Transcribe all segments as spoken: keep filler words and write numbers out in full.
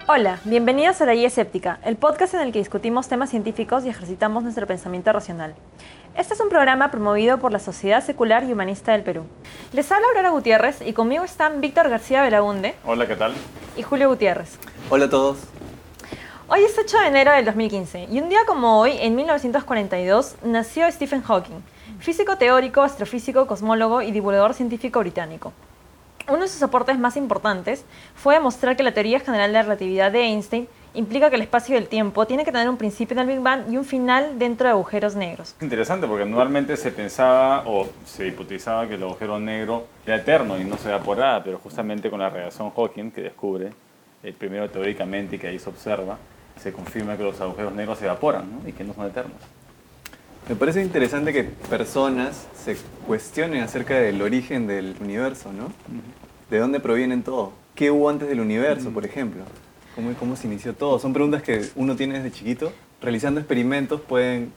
Hola, bienvenidos a La Guía Escéptica, el podcast en el que discutimos temas científicos y ejercitamos nuestro pensamiento racional. Este es un programa promovido por la Sociedad Secular y Humanista del Perú. Les habla Aurora Gutiérrez y conmigo están Víctor García Belaunde. Hola, ¿qué tal? Y Julio Gutiérrez. Hola a todos. Hoy es ocho de enero del dos mil quince y un día como hoy, en mil novecientos cuarenta y dos, nació Stephen Hawking, físico teórico, astrofísico, cosmólogo y divulgador científico británico. Uno de sus aportes más importantes fue demostrar que la teoría general de la relatividad de Einstein implica que el espacio y el tiempo tienen que tener un principio en el Big Bang y un final dentro de agujeros negros. Es interesante porque normalmente se pensaba o se hipotizaba que el agujero negro era eterno y no se evaporaba, pero justamente con la radiación Hawking que descubre, eh, primero teóricamente y que ahí se observa, se confirma que los agujeros negros se evaporan, ¿no? Y que no son eternos. Me parece interesante que personas se cuestionen acerca del origen del universo, ¿no? Uh-huh. ¿De dónde provienen todo? ¿Qué hubo antes del universo, uh-huh. por ejemplo? ¿Cómo, ¿Cómo se inició todo? Son preguntas que uno tiene desde chiquito. Realizando experimentos pueden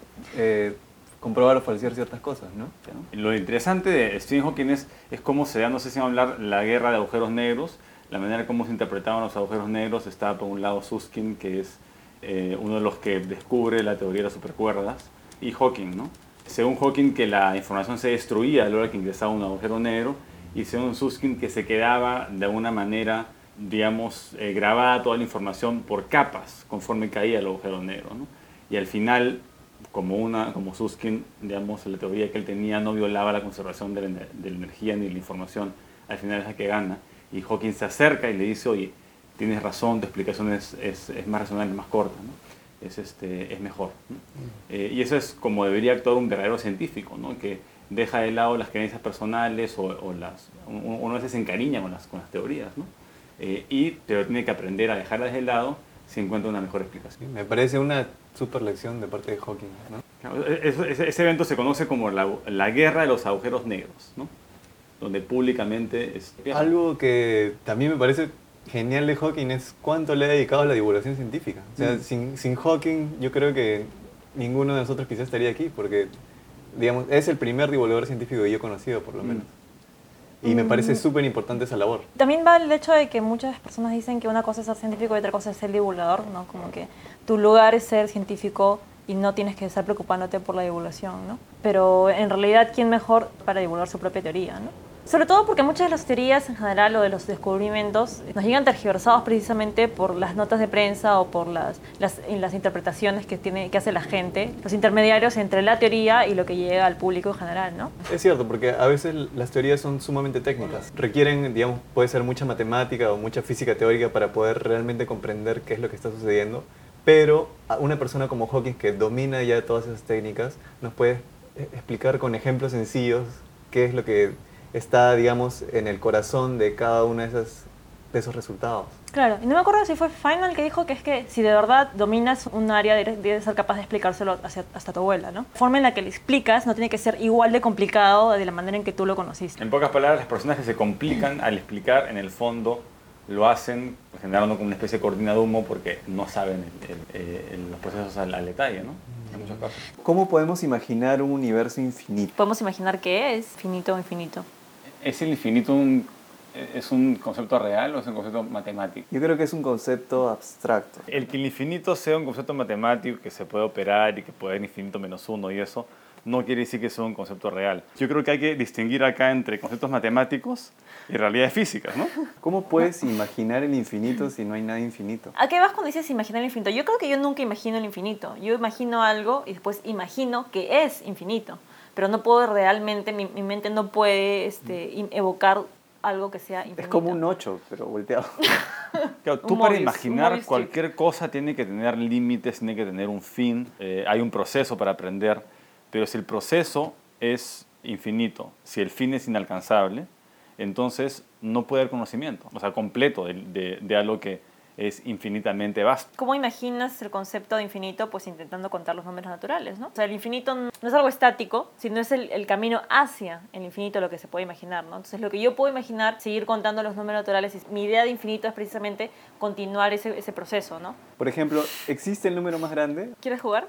eh, comprobar o falsear ciertas cosas, ¿no? Lo interesante de Stephen Hawking es, es cómo se da, no sé si vamos a hablar, la guerra de agujeros negros, la manera como se interpretaban los agujeros negros. Está por un lado Susskind, que es eh, uno de los que descubre la teoría de las supercuerdas, y Hawking, ¿no? Según Hawking, que la información se destruía a la hora que ingresaba un agujero negro, y según Susskind, que se quedaba de alguna manera, digamos, eh, grabada toda la información por capas conforme caía el agujero negro, ¿no? Y al final, como, una, como Susskind, digamos, la teoría que él tenía no violaba la conservación de la, de la energía ni la información, al final es la que gana. Y Hawking se acerca y le dice, oye, tienes razón, tu explicación es, es, es más razonable, más corta, ¿no? Es, este, es mejor, ¿no? eh, y eso es como debería actuar un verdadero científico, ¿no? Que deja de lado las creencias personales o, o las, uno a veces se encariña con las, con las teorías, ¿no? eh, y pero tiene que aprender a dejarlas de lado si encuentra una mejor explicación. Me parece una super lección de parte de Hawking, ¿no? Claro, ese, ese evento se conoce como la, la guerra de los agujeros negros, ¿no? Donde públicamente es... Algo que también me parece genial de Hawking es cuánto le ha dedicado a la divulgación científica. O sea, mm. sin, sin Hawking yo creo que ninguno de nosotros quizás estaría aquí, porque digamos, es el primer divulgador científico que yo he conocido, por lo menos. Mm. Y me parece súper importante esa labor. También va el hecho de que muchas personas dicen que una cosa es ser científico y otra cosa es ser divulgador, ¿no? Como que tu lugar es ser científico y no tienes que estar preocupándote por la divulgación, ¿no? Pero en realidad, ¿quién mejor para divulgar su propia teoría, ¿no? Sobre todo porque muchas de las teorías en general o de los descubrimientos nos llegan tergiversados precisamente por las notas de prensa o por las, las, las interpretaciones que, tiene, que hace la gente, los intermediarios entre la teoría y lo que llega al público en general, ¿no? Es cierto, porque a veces las teorías son sumamente técnicas. Requieren, digamos, puede ser mucha matemática o mucha física teórica para poder realmente comprender qué es lo que está sucediendo, pero una persona como Hawking, que domina ya todas esas técnicas, nos puede explicar con ejemplos sencillos qué es lo que está, digamos, en el corazón de cada uno de esos, de esos resultados. Claro, y no me acuerdo si fue Feynman que dijo que es que si de verdad dominas un área, debes ser capaz de explicárselo hacia, hasta tu abuela, ¿no? La forma en la que le explicas no tiene que ser igual de complicado de la manera en que tú lo conociste. En pocas palabras, las personas que se complican al explicar, en el fondo, lo hacen generando como una especie de cortina de humo porque no saben el, el, el, los procesos al, al detalle, ¿no? En muchos casos. ¿Cómo podemos imaginar un universo infinito? Podemos imaginar qué es finito o infinito. ¿Es el infinito un, es un concepto real o es un concepto matemático? Yo creo que es un concepto abstracto. El que el infinito sea un concepto matemático que se puede operar y que puede haber infinito menos uno y eso, no quiere decir que sea un concepto real. Yo creo que hay que distinguir acá entre conceptos matemáticos y realidades físicas, ¿no? ¿Cómo puedes imaginar el infinito si no hay nada infinito? ¿A qué vas cuando dices imaginar el infinito? Yo creo que yo nunca imagino el infinito. Yo imagino algo y después imagino que es infinito. Pero no puedo realmente, mi, mi mente no puede este, evocar algo que sea infinito. Es como un ocho, pero volteado. Claro, tú para imaginar cualquier cosa tiene que tener límites, tiene que tener un fin. Eh, hay un proceso para aprender, pero si el proceso es infinito, si el fin es inalcanzable, entonces no puede haber conocimiento, o sea, completo de, de, de algo que es infinitamente vasto. ¿Cómo imaginas el concepto de infinito? Pues intentando contar los números naturales, ¿no? O sea, el infinito no es algo estático, sino es el, el camino hacia el infinito lo que se puede imaginar, ¿no? Entonces, lo que yo puedo imaginar, seguir contando los números naturales, y mi idea de infinito es precisamente continuar ese, ese proceso, ¿no? Por ejemplo, ¿existe el número más grande? ¿Quieres jugar?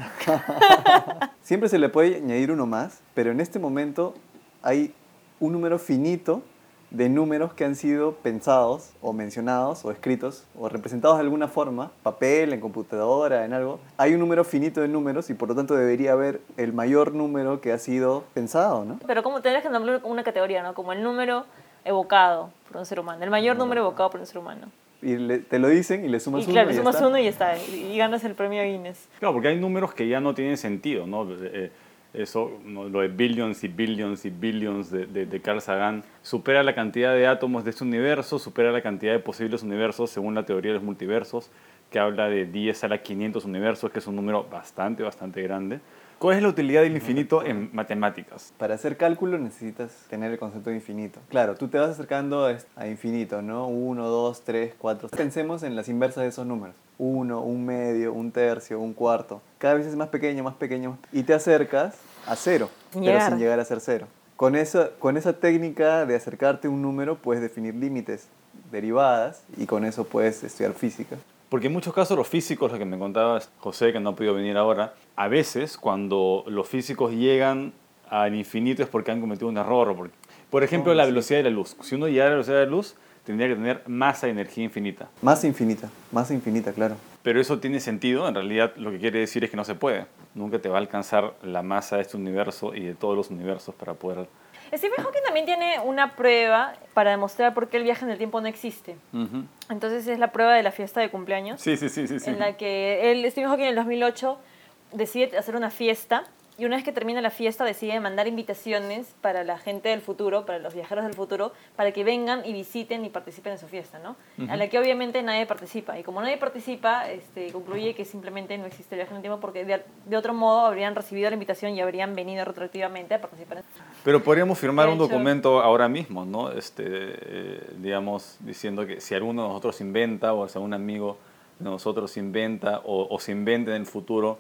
Siempre se le puede añadir uno más, pero en este momento hay un número finito de números que han sido pensados o mencionados o escritos o representados de alguna forma, papel, en computadora, en algo. Hay un número finito de números y por lo tanto debería haber el mayor número que ha sido pensado, ¿no? Pero como tendrías que nombrar como una categoría, ¿no? Como el número evocado por un ser humano, el mayor número evocado por un ser humano. Y le, te lo dicen y le sumas Y uno claro, y le ya sumas está. uno y ya está, y, y ganas el premio Guinness. Claro, porque hay números que ya no tienen sentido, ¿no? Eh, eso, ¿no? Lo de billions y billions y billions de, de, de Carl Sagan supera la cantidad de átomos de este universo, supera la cantidad de posibles universos según la teoría de los multiversos, que habla de diez a la quinientos universos, que es un número bastante, bastante grande. ¿Cuál es la utilidad del infinito en matemáticas? Para hacer cálculo necesitas tener el concepto de infinito. Claro, tú te vas acercando a a infinito, ¿no? uno, dos, tres, cuatro. Pensemos en las inversas de esos números. uno, un medio, un tercio, un cuarto. Cada vez es más pequeño, más pequeño. Y te acercas a cero, pero Llegar. sin llegar a ser cero. Con esa, con esa técnica de acercarte a un número puedes definir límites, derivadas, y con eso puedes estudiar física. Porque en muchos casos los físicos, lo que me contaba José, que no ha podido venir ahora, a veces cuando los físicos llegan al infinito es porque han cometido un error. Porque, por ejemplo, Oh, la sí. velocidad de la luz. Si uno llegara a la velocidad de la luz, tendría que tener masa de energía infinita. Más infinita, más infinita, claro. Pero eso tiene sentido, en realidad lo que quiere decir es que no se puede. Nunca te va a alcanzar la masa de este universo y de todos los universos para poder... Stephen Hawking también tiene una prueba para demostrar por qué el viaje en el tiempo no existe. Uh-huh. Entonces es la prueba de la fiesta de cumpleaños, Sí, sí, sí, sí, sí. en la que él, Stephen Hawking en el dos mil ocho decide hacer una fiesta y una vez que termina la fiesta decide mandar invitaciones para la gente del futuro, para los viajeros del futuro, para que vengan y visiten y participen en su fiesta, ¿no? Uh-huh. A la que obviamente nadie participa. Y como nadie participa, este, concluye que simplemente no existe el viaje en el tiempo porque de, de otro modo habrían recibido la invitación y habrían venido retroactivamente a participar en Pero podríamos firmar un De hecho- documento ahora mismo, ¿no? Este, eh, digamos, diciendo que si alguno de nosotros inventa o si algún amigo de nosotros inventa o, o se inventa en el futuro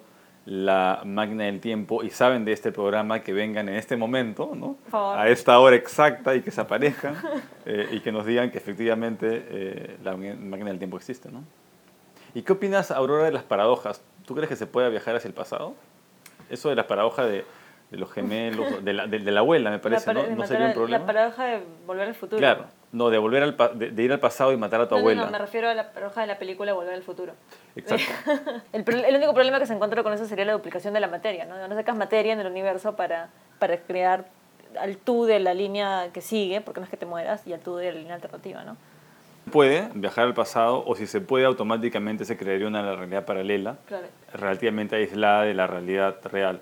la máquina del tiempo y saben de este programa, que vengan en este momento, ¿no? Por favor. A esta hora exacta y que se aparezcan eh, y que nos digan que efectivamente eh, la máquina del tiempo existe, ¿no? ¿Y qué opinas, Aurora, de las paradojas? ¿Tú crees que se puede viajar hacia el pasado? Eso de las paradojas de, de los gemelos, de la, de, de la abuela, me parece, la, para- ¿no? de ¿No matar sería un a- problema? La paradoja de volver al futuro. Claro, no, de, volver al pa- de, de ir al pasado y matar a tu No, no, abuela. no, me refiero a la paradoja de la película Volver al futuro. Exacto. el, pro- el único problema que se encuentra con eso sería la duplicación de la materia, ¿no? No sacas materia en el universo para, para crear al tú de la línea que sigue, porque no es que te mueras, y al tú de la línea alternativa, ¿no? Puede viajar al pasado, o si se puede, automáticamente se crearía una realidad paralela, Claro. relativamente aislada de la realidad real.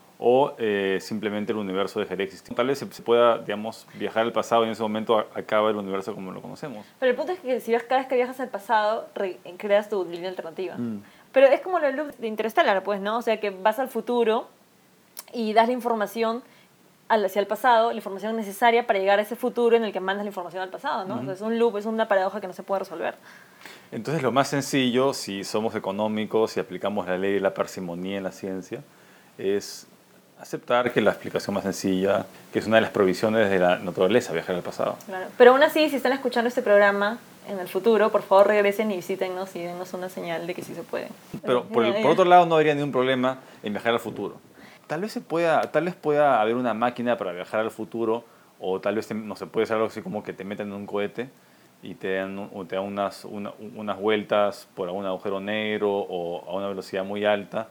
O eh, simplemente el universo dejaría de existir. Tal vez se se pueda, digamos, viajar al pasado y en ese momento a- acaba el universo como lo conocemos. Pero el punto es que si ves, cada vez que viajas al pasado, re- creas tu línea alternativa. Mm. Pero es como el loop de Interstellar, pues, ¿no? O sea, que vas al futuro y das la información al- hacia el pasado, la información necesaria para llegar a ese futuro en el que mandas la información al pasado, ¿no? Ujú. Entonces, es un loop, es una paradoja que no se puede resolver. Entonces, lo más sencillo, si somos económicos, si aplicamos la ley de la parsimonía en la ciencia, es aceptar que la explicación más sencilla, que es una de las provisiones de la naturaleza, viajar al pasado. Claro. Pero aún así, si están escuchando este programa en el futuro, por favor regresen y visítennos y dennos una señal de que sí se puede. Pero por, Eh, por otro lado, no habría ningún problema en viajar al futuro. Tal vez, se pueda, tal vez pueda haber una máquina para viajar al futuro, o tal vez te- no se puede hacer algo así como que te meten en un cohete y te dan, un- o te dan unas, una- unas vueltas por algún agujero negro o a una velocidad muy alta,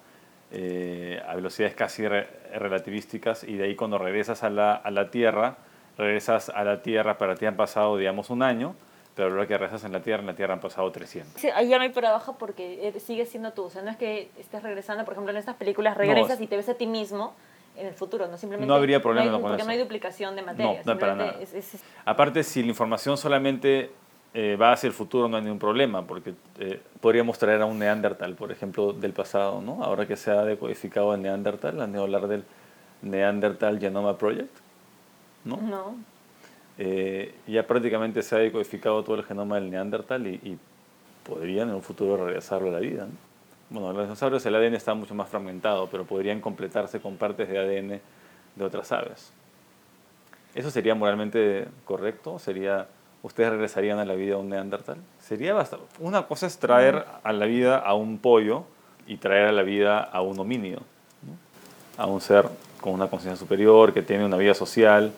eh, a velocidades casi re- relativísticas, y de ahí cuando regresas a la, a la Tierra, regresas a la Tierra, para ti han pasado, digamos, un año, pero ahora que regresas en la Tierra, en la Tierra han pasado trescientos. Sí, ahí ya no hay paradoja porque eres- sigues siendo tú. O sea, no es que estés regresando, por ejemplo, en estas películas regresas No, y te ves a ti mismo en el futuro, no simplemente... No habría problema no hay- con porque eso. no hay duplicación de materia. No, no, para simplemente nada. es- es- es- Aparte, si la información solamente eh, va hacia el futuro, no hay ningún problema, porque eh, podríamos traer a un Neandertal, por ejemplo, del pasado, ¿no? Ahora que se ha decodificado el Neandertal, han de hablar del Neandertal Genome Project, ¿no? no. Eh, ya prácticamente se ha decodificado todo el genoma del Neandertal y, y podrían en un futuro regresarlo a la vida, ¿no? Bueno, los dinosaurios, el A D N está mucho más fragmentado, pero podrían completarse con partes de A D N de otras aves. ¿Eso sería moralmente correcto? ¿Sería, ¿Ustedes regresarían a la vida a un Neandertal? Sería bastante. Una cosa es traer a la vida a un pollo y traer a la vida a un homínido, ¿no? A un ser con una conciencia superior, que tiene una vida social. Yo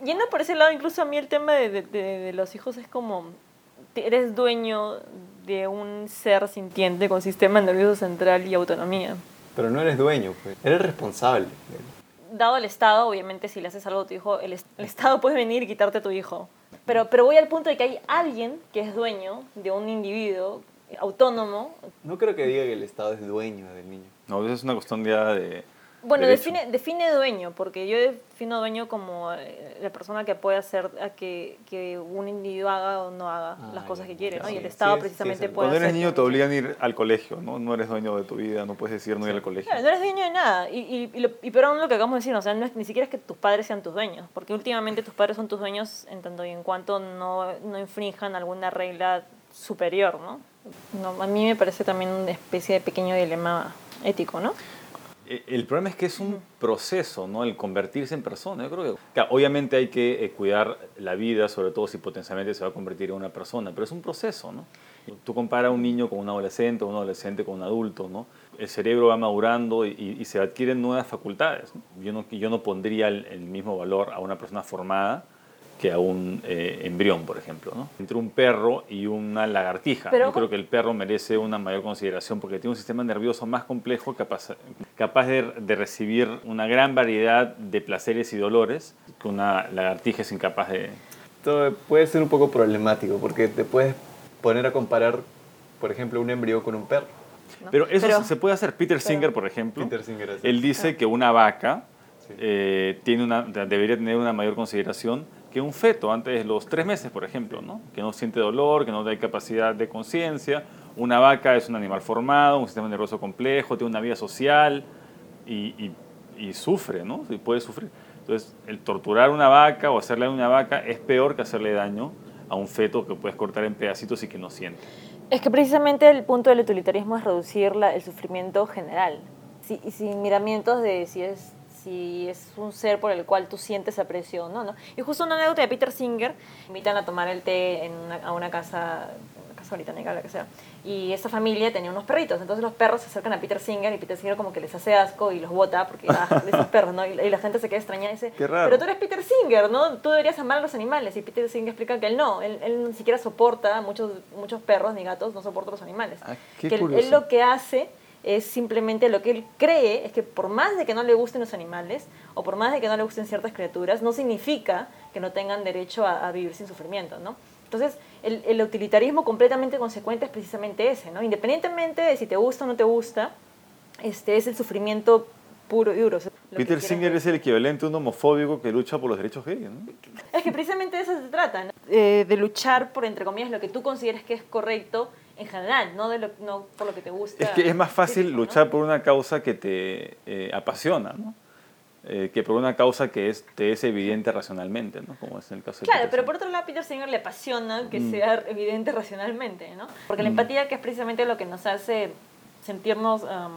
yendo por ese lado, incluso a mí el tema de, de, de, de los hijos es como, eres dueño de un ser sintiente con sistema nervioso central y autonomía. Pero no eres dueño, pues. Eres responsable. Dado el Estado, obviamente, si le haces algo a tu hijo, el, el Estado puede venir y quitarte a tu hijo. Pero, pero voy al punto de que hay alguien que es dueño de un individuo autónomo. No creo que diga que el Estado es dueño del niño. No, eso es una cuestión ya de... Bueno, derecho. define, define dueño, porque yo defino dueño como eh, la persona que puede hacer a que, que un individuo haga o no haga Ah, las cosas ya, que quiere, ya, ¿no? sí, y el sí Estado es- precisamente sí es el- puede Cuando eres hacer niño que- te obligan a ir al colegio, ¿no? No eres dueño de tu vida, no puedes decir no ir al colegio. Claro, no eres dueño de nada. Y, y, y, lo, y peor aún lo que acabamos de decir, o sea, no es, ni siquiera es que tus padres sean tus dueños, porque últimamente tus padres son tus dueños en tanto y en cuanto no, no infrinjan alguna regla superior, ¿no? No, a mí me parece también una especie de pequeño dilema ético, ¿no? Eh, El problema es que es un proceso, ¿no? El convertirse en persona. Yo creo que, claro, obviamente hay que eh, cuidar la vida, sobre todo si potencialmente se va a convertir en una persona, pero es un proceso, ¿no? Tú comparas a un niño con un adolescente, o un adolescente con un adulto, ¿no? El cerebro va madurando y, y- y se adquieren nuevas facultades, ¿no? Yo no, yo no pondría el, el mismo valor a una persona formada que a un eh, embrión, por ejemplo, ¿no? Entre un perro y una lagartija. Pero- Yo creo que el perro merece una mayor consideración porque tiene un sistema nervioso más complejo, capaz, capaz de, de recibir una gran variedad de placeres y dolores que una lagartija es incapaz de... Esto puede ser un poco problemático porque te puedes poner a comparar, por ejemplo, un embrión con un perro. ¿no? Pero eso Pero- se puede hacer. Peter pero- Singer, por ejemplo, Peter Singer así. él dice que una vaca Sí. eh, tiene una, debería tener una mayor consideración que un feto antes de los tres meses, por ejemplo, ¿no? Que no siente dolor, que no hay capacidad de conciencia. Una vaca es un animal formado, un sistema nervioso complejo, tiene una vida social y, y- y sufre, ¿no? Y puede sufrir. Entonces, el torturar una vaca o hacerle daño a una vaca es peor que hacerle daño a un feto que puedes cortar en pedacitos y que no siente. Es que precisamente el punto del utilitarismo es reducir la- el sufrimiento general, si, y sin miramientos de si es, si es un ser por el cual tú sientes aprecio o no, ¿no? Y justo una anécdota de Peter Singer, invitan a tomar el té en una- a una casa, una casa británica, la que sea, y esa familia tenía unos perritos, entonces los perros se acercan a Peter Singer y Peter Singer como que les hace asco y los bota porque, ah, esos perros, ¿no? Y, la- y la gente se queda extrañada y dice, Qué raro. pero tú eres Peter Singer, ¿no? Tú deberías amar a los animales. Y Peter Singer explica que él no, él, él ni siquiera soporta, muchos, muchos perros ni gatos no soportan los animales. Ah, qué que él, curioso. él lo que hace es simplemente lo que él cree es que por más de que no le gusten los animales o por más de que no le gusten ciertas criaturas, no significa que no tengan derecho a, a vivir sin sufrimiento, ¿no? Entonces, el, el utilitarismo completamente consecuente es precisamente ese, ¿no? Independientemente de si te gusta o no te gusta, este es el sufrimiento puro y duro. O sea, lo que Peter quieren- Singer es el equivalente a un homofóbico que lucha por los derechos gays, ¿no? Es que precisamente de eso se trata, ¿no? Eh, de luchar por, entre comillas, lo que tú consideres que es correcto en general, no, de lo, no por lo que te gusta. Es que es más fácil específico, ¿no? luchar por una causa que te eh, apasiona, ¿no? Eh, que por una causa que es, te es evidente racionalmente, ¿no? Como es en el caso de Claro, Peter pero Singer. por otro lado, a Peter Singer le apasiona que Mm. sea evidente racionalmente, ¿no? Porque la Mm. empatía, que es precisamente lo que nos hace sentirnos um,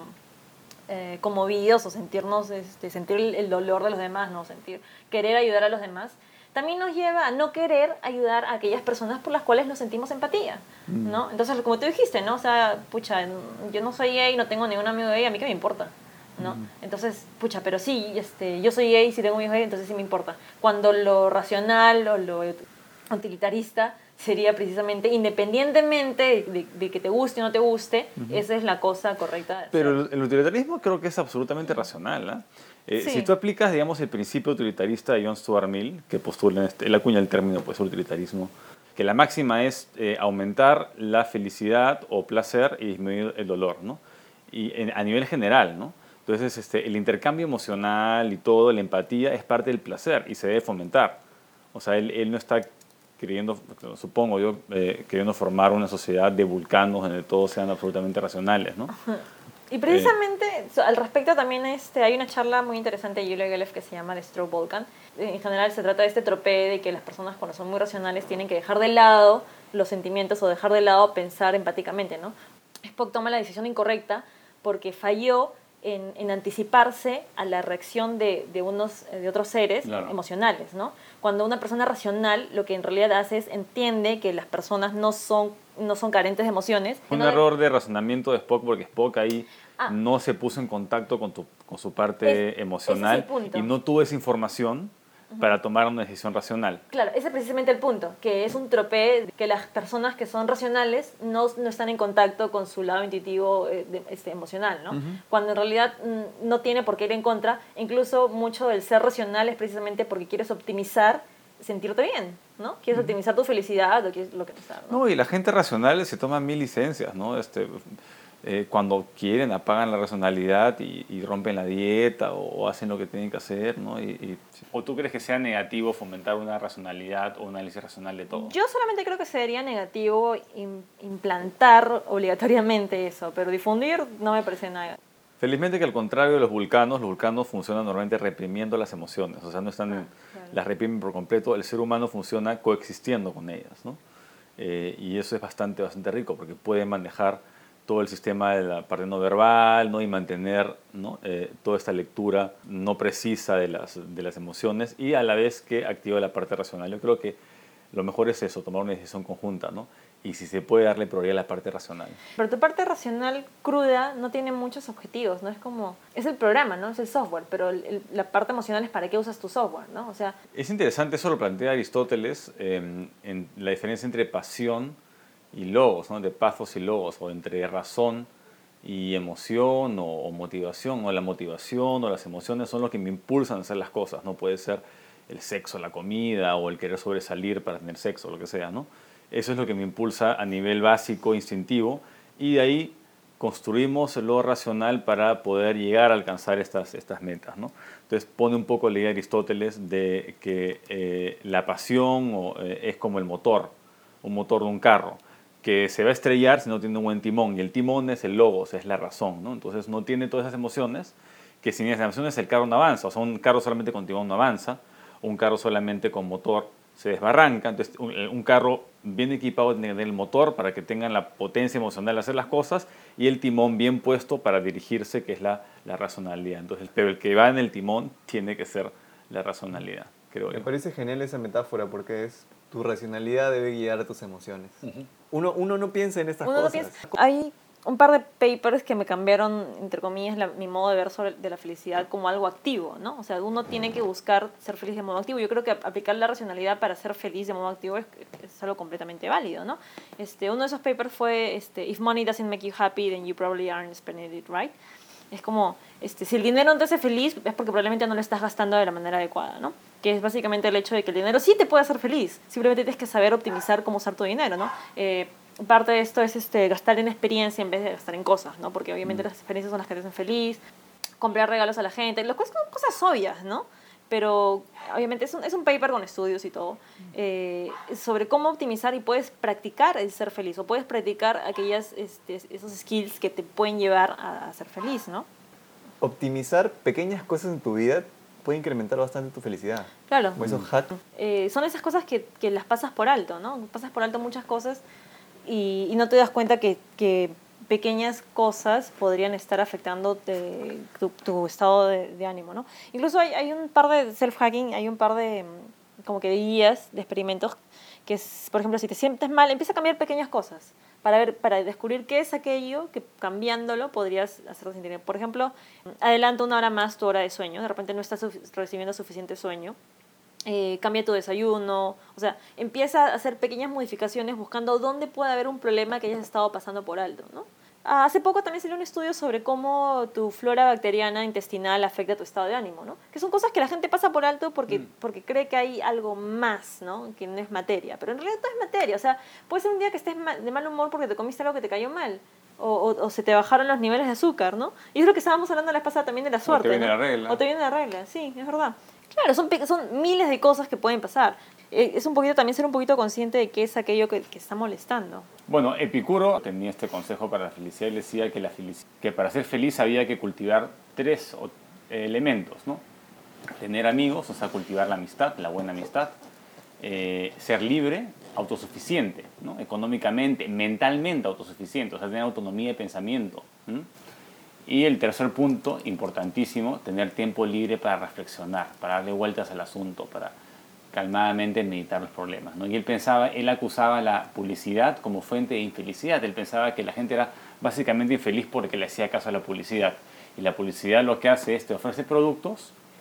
eh, conmovidos o sentirnos, este, sentir el, el dolor de los demás, ¿no? Sentir, querer ayudar a los demás, también nos lleva a no querer ayudar a aquellas personas por las cuales nos sentimos empatía, ¿no? Entonces, como tú dijiste, ¿no? O sea, pucha, yo no soy gay, no tengo ningún amigo gay, a mí qué me importa, ¿no? Entonces, pucha, pero sí, este, yo soy gay, si tengo un hijo gay, entonces sí me importa. Cuando lo racional o lo utilitarista sería precisamente, independientemente de, de que te guste o no te guste, esa es la cosa correcta de hacer. Pero el, el utilitarismo creo que es absolutamente racional, ¿ah? Eh, Sí. Si tú aplicas, digamos, el principio utilitarista de John Stuart Mill, que postula, en este, él acuña el término, pues, utilitarismo, que la máxima es eh, aumentar la felicidad o placer y disminuir el dolor, ¿no? Y en- a nivel general, ¿no? Entonces, este, el intercambio emocional y todo, la empatía, es parte del placer y se debe fomentar. O sea, él, él no está queriendo, supongo yo, eh, queriendo formar una sociedad de vulcanos en donde todos sean absolutamente racionales, ¿no? Y precisamente so- al respecto también este, hay una charla muy interesante de Julia Gelef que se llama The Straw Vulcan. En general se trata de este tropé de que las personas cuando son muy racionales tienen que dejar de lado los sentimientos o dejar de lado pensar empáticamente, ¿no? Spock toma la decisión incorrecta porque falló en, en anticiparse a la reacción de, de, unos, de otros seres Claro. emocionales, ¿no? Cuando una persona racional lo que en realidad hace es entiende que las personas no son, no son carentes de emociones. Un no de- error de razonamiento de Spock porque Spock ahí Ah. no se puso en contacto con, tu, con su parte Es- emocional ese es el punto. y no tuvo esa información para tomar una decisión racional. Claro, ese es precisamente el punto, que es un tropé que las personas que son racionales no, no están en contacto con su lado intuitivo eh, de, este, emocional, ¿no? Uh-huh. Cuando en realidad mm, no tiene por qué ir en contra. Incluso mucho del ser racional es precisamente porque quieres optimizar, sentirte bien, ¿no? Quieres uh-huh. optimizar tu felicidad o quieres lo que sea, ¿no? No, y la gente racional se toma mil licencias, ¿no? Este... Eh, cuando quieren apagan la racionalidad y, y rompen la dieta o, o hacen lo que tienen que hacer, ¿no? Y, y, ¿O tú crees que sea negativo fomentar una racionalidad o un análisis racional de todo? Yo solamente creo que sería negativo in, implantar obligatoriamente eso, pero difundir no me parece nada. Felizmente que al contrario de los vulcanos, los vulcanos funcionan normalmente reprimiendo las emociones, o sea, no están en, ah, claro. las reprimen por completo, el ser humano funciona coexistiendo con ellas, ¿no? Eh, y eso es bastante, bastante rico porque puede manejar todo el sistema de la parte no verbal, ¿no? Y mantener, ¿no? eh, toda esta lectura no precisa de las, de las emociones y a la vez que activa la parte racional. Yo creo que lo mejor es eso, tomar una decisión conjunta, ¿no? Y si se puede darle prioridad a la parte racional. Pero tu parte racional cruda no tiene muchos objetivos, ¿no? Es como, es el programa, ¿no? Es el software, pero el, el, la parte emocional es para qué usas tu software, ¿no? O sea... Es interesante, eso lo plantea Aristóteles, eh, en la diferencia entre pasión y logos, ¿no? De pathos y logos, o entre razón y emoción o, o motivación, o la motivación o las emociones son los que me impulsan a hacer las cosas, ¿no? Puede ser el sexo, la comida o el querer sobresalir para tener sexo, lo que sea, ¿no? Eso es lo que me impulsa a nivel básico, instintivo, y de ahí construimos lo racional para poder llegar a alcanzar estas, estas metas, ¿no? Entonces pone un poco la idea de Aristóteles de que eh, la pasión o, eh, es como el motor, un motor de un carro, que se va a estrellar si no tiene un buen timón, y el timón es el logos, es la razón, ¿no? Entonces no tiene todas esas emociones, que sin esas emociones el carro no avanza, o sea, un carro solamente con timón no avanza, un carro solamente con motor se desbarranca. Entonces un, un carro bien equipado tiene que tener el motor para que tengan la potencia emocional de hacer las cosas y el timón bien puesto para dirigirse, que es la, la racionalidad. Entonces, pero el que va en el timón tiene que ser la racionalidad, creo yo. Me parece genial esa metáfora porque es tu racionalidad debe guiar a tus emociones. Uh-huh. Uno, uno no piensa en estas uno cosas. No piensa. Hay un par de papers que me cambiaron, entre comillas, la, mi modo de ver sobre de la felicidad como algo activo, ¿no? O sea, uno tiene que buscar ser feliz de modo activo. Yo creo que aplicar la racionalidad para ser feliz de modo activo es, es algo completamente válido, ¿no? Este, uno de esos papers fue, este, If money doesn't make you happy, then you probably aren't spending it right. Es como, este, si el dinero no te hace feliz, es porque probablemente no lo estás gastando de la manera adecuada, ¿no? Que es básicamente el hecho de que el dinero sí te puede hacer feliz, simplemente tienes que saber optimizar cómo usar tu dinero, ¿no? Eh, parte de esto es este, gastar en experiencia en vez de gastar en cosas, ¿no? Porque obviamente mm. las experiencias son las que te hacen feliz, comprar regalos a la gente, lo cual son cosas obvias, ¿no? Pero obviamente es un, es un paper con estudios y todo eh, sobre cómo optimizar y puedes practicar el ser feliz o puedes practicar aquellas, este, esos skills que te pueden llevar a, a ser feliz, ¿no? Optimizar pequeñas cosas en tu vida puede incrementar bastante tu felicidad. Claro. O esos hacks. Eh, son esas cosas que, que las pasas por alto, ¿no? Pasas por alto muchas cosas y, y no te das cuenta que, que pequeñas cosas podrían estar afectando te, tu, tu estado de, de ánimo, ¿no? Incluso hay, hay un par de self-hacking, hay un par de, como que de guías, de experimentos, que es, por ejemplo, si te sientes mal, empieza a cambiar pequeñas cosas para ver, para descubrir qué es aquello que cambiándolo podrías hacerte sentir bien. Por ejemplo, adelanta una hora más tu hora de sueño, de repente no estás recibiendo suficiente sueño, eh, cambia tu desayuno, o sea, empieza a hacer pequeñas modificaciones buscando dónde puede haber un problema que hayas estado pasando por alto, ¿no? Hace poco también salió un estudio sobre cómo tu flora bacteriana intestinal afecta tu estado de ánimo, ¿no? Que son cosas que la gente pasa por alto porque, mm. porque cree que hay algo más, ¿no? Que no es materia, pero en realidad no es materia. O sea, puede ser un día que estés de mal humor porque te comiste algo que te cayó mal o, o, o se te bajaron los niveles de azúcar, ¿no? Y es lo que estábamos hablando la vez pasada también de la suerte, o te viene ¿no? la regla. O te viene la regla, sí, es verdad. Claro, son, son miles de cosas que pueden pasar. Es un poquito también ser un poquito consciente de qué es aquello que, que está molestando. Bueno, Epicuro tenía este consejo para la felicidad y decía que, la felicidad, que para ser feliz había que cultivar tres elementos, ¿no? Tener amigos, o sea, cultivar la amistad, la buena amistad, eh, ser libre, autosuficiente, ¿no? Económicamente, mentalmente autosuficiente, o sea, tener autonomía de pensamiento. ¿no? Y el tercer punto, importantísimo, tener tiempo libre para reflexionar, para darle vueltas al asunto, para calmadamente meditar los problemas, ¿no? Y él pensaba, él acusaba la publicidad como fuente de infelicidad. Él pensaba que la gente era básicamente infeliz porque le hacía caso a la publicidad. Y la publicidad lo que hace es te ofrece productos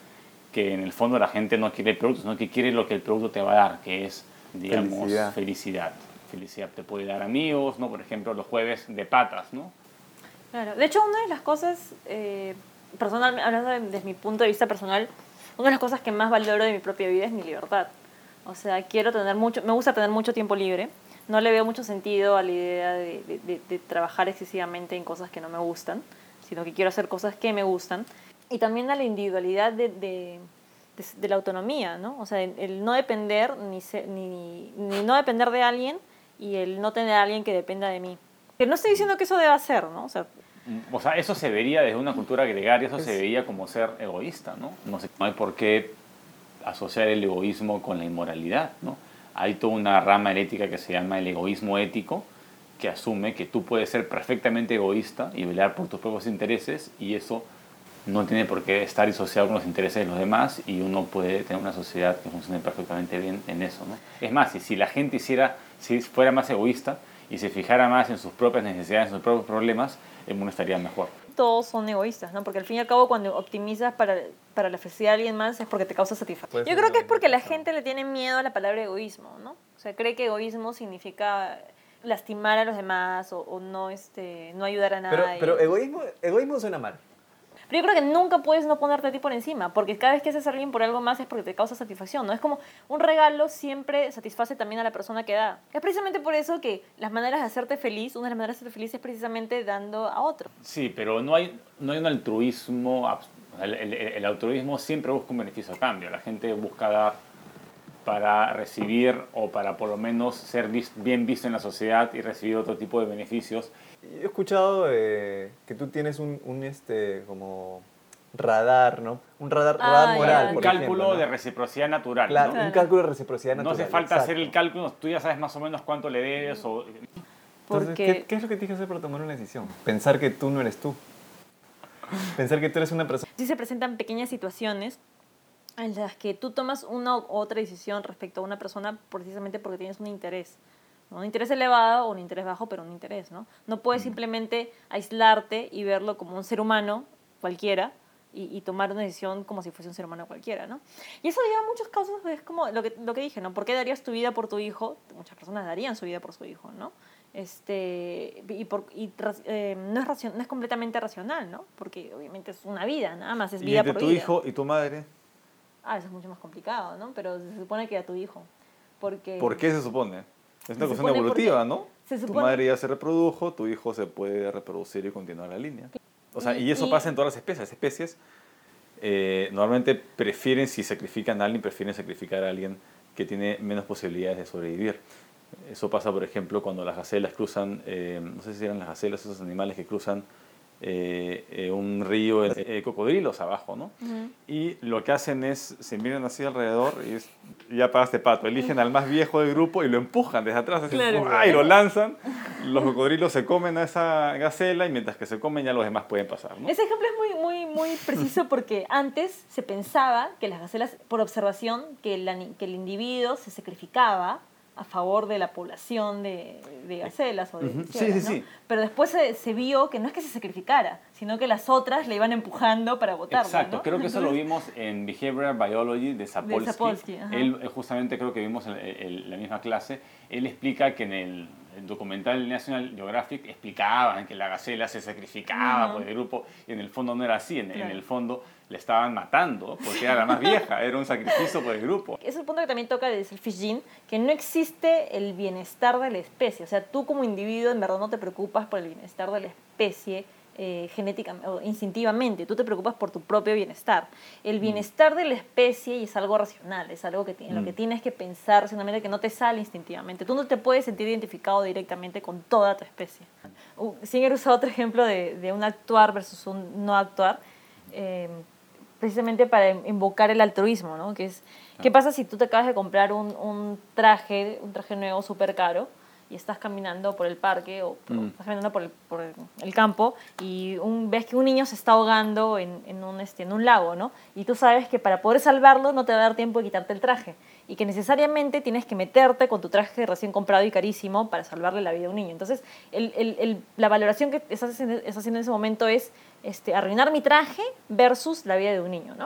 que en el fondo la gente no quiere el producto, sino que quiere lo que el producto te va a dar, que es, digamos, Felicidad. felicidad. Felicidad te puede dar amigos, ¿no? Por ejemplo, los jueves de patas, ¿no? Claro. De hecho, una de las cosas, eh, personal, hablando de- desde mi punto de vista personal, una de las cosas que más valoro de mi propia vida es mi libertad. O sea, quiero tener mucho, me gusta tener mucho tiempo libre. No le veo mucho sentido a la idea de, de- de- de trabajar excesivamente en cosas que no me gustan, sino que quiero hacer cosas que me gustan. Y también a la individualidad de, de, de, de la autonomía, ¿no? O sea, el, el no depender ni, se- ni, ni no depender de alguien y el no tener a alguien que dependa de mí. Que no estoy diciendo que eso deba ser, ¿no? O sea, O sea, eso se vería desde una cultura gregaria, eso se veía como ser egoísta, ¿no? No sé, no hay por qué asociar el egoísmo con la inmoralidad, ¿no? Hay toda una rama ética que se llama el egoísmo ético, que asume que tú puedes ser perfectamente egoísta y velar por tus propios intereses, y eso no tiene por qué estar disociado con los intereses de los demás, y uno puede tener una sociedad que funcione perfectamente bien en eso, ¿no? Es más, si, si la gente hiciera, si fuera más egoísta y se fijara más en sus propias necesidades, en sus propios problemas, el mundo estaría mejor. todos son egoístas, ¿no? Porque al fin y al cabo cuando optimizas para, para la felicidad de alguien más es porque te causa satisfacción. Puede Yo ser creo que es egoísmo, porque la ¿no? gente le tiene miedo a la palabra egoísmo, ¿no? O sea, cree que egoísmo significa lastimar a los demás o, o no, este, no ayudar a Pero, nadie. pero egoísmo, egoísmo suena mal. Pero yo creo que nunca puedes no ponerte a ti por encima, porque cada vez que haces a alguien por algo más es porque te causa satisfacción, ¿no? Es como un regalo siempre satisface también a la persona que da. Es precisamente por eso que las maneras de hacerte feliz, una de las maneras de hacerte feliz es precisamente dando a otro. Sí, pero no hay, no hay un altruismo, abs- el, el- el altruismo siempre busca un beneficio a cambio, la gente busca dar para recibir o para por lo menos ser vis- bien visto en la sociedad y recibir otro tipo de beneficios. Yo he escuchado eh, que tú tienes un, un este, como radar, ¿no? Un radar, Ah, radar ya, moral, ya. Un por cálculo ejemplo, ¿no? de reciprocidad natural, Claro, ¿no? Claro. un cálculo de reciprocidad No natural. hace falta hacer el exacto. cálculo, tú ya sabes más o menos cuánto le debes o... Entonces, Porque ¿qué, qué es lo que tienes que hacer para tomar una decisión? Pensar que tú no eres tú. Pensar que tú eres una persona. sí se presentan pequeñas situaciones en las que tú tomas una u otra decisión respecto a una persona precisamente porque tienes un interés, ¿no? Un interés elevado o un interés bajo, pero un interés, ¿no? No puedes simplemente aislarte y verlo como un ser humano cualquiera y, y tomar una decisión como si fuese un ser humano cualquiera, ¿no? Y eso lleva a muchos casos, es como lo que, lo que dije, ¿no? ¿Por qué darías tu vida por tu hijo? Muchas personas darían su vida por su hijo, ¿no? Este, y por, y, eh, no, es racion, no es completamente racional, ¿no? Porque obviamente es una vida, nada más, es Y vida entre por tu vida. hijo y tu madre, Ah, eso es mucho más complicado, ¿no? Pero se supone que a tu hijo. Porque... ¿por qué se supone? Es una Se cuestión supone evolutiva, porque- ¿no? se Tu supone- madre ya se reprodujo, tu hijo se puede reproducir y continuar la línea. O sea, Y- y eso y- pasa en todas las especies. Las especies eh, normalmente prefieren, si sacrifican a alguien, prefieren sacrificar a alguien que tiene menos posibilidades de sobrevivir. Eso pasa, por ejemplo, cuando las gacelas cruzan, eh, no sé si eran las gacelas, esos animales que cruzan eh, eh, un río, eh, cocodrilos abajo, ¿no? Ujú. Y lo que hacen es, se miran así alrededor y es, ya pagaste pato, eligen al más viejo del grupo y lo empujan desde atrás, así, Claro. ¡ah! Y lo lanzan, los cocodrilos se comen a esa gacela y mientras que se comen ya los demás pueden pasar, ¿no? Ese ejemplo es muy, muy, muy preciso porque antes se pensaba que las gacelas, por observación, que, la, que el individuo se sacrificaba a favor de la población de, de gacelas o de Ujú. ciervas, Sí, sí, ¿no? sí. Pero después se, se vio que no es que se sacrificara, sino que las otras le iban empujando para botarlo, Exacto, ¿no? creo que eso lo Entonces, vimos en Behavioral Biology de Sapolsky. Sapolsky, ajá. Él eh, justamente creo que vimos en el- el- la misma clase. Él explica que en el, el documental National Geographic explicaban que la gacela se sacrificaba Ujú. por el grupo y en el fondo no era así. En, en Claro. el fondo le estaban matando porque era la más vieja, era un sacrificio por el grupo. Es el punto que también toca de Selfish Gene, que no existe el bienestar de la especie. O sea, tú como individuo en verdad no te preocupas por el bienestar de la especie eh, genéticamente o instintivamente, tú te preocupas por tu propio bienestar. El bienestar de la especie es algo racional, es algo que, en lo que tienes que pensar racionalmente, que no te sale instintivamente. Tú no te puedes sentir identificado directamente con toda tu especie. Uh, Singer usa otro ejemplo de, de un actuar versus un no actuar. Eh, precisamente para invocar el altruismo, ¿no? Que es, ¿qué pasa si tú te acabas de comprar un, un traje, un traje nuevo súper caro y estás caminando por el parque o por- Mm. estás caminando por el, por el- el campo y un, ves que un niño se está ahogando en, en, un, este, en un lago, ¿no? Y tú sabes que para poder salvarlo no te va a dar tiempo de quitarte el traje y que necesariamente tienes que meterte con tu traje recién comprado y carísimo para salvarle la vida a un niño. Entonces, el, el, el, la valoración que estás haciendo, estás haciendo en ese momento es este, arruinar mi traje versus la vida de un niño, ¿no?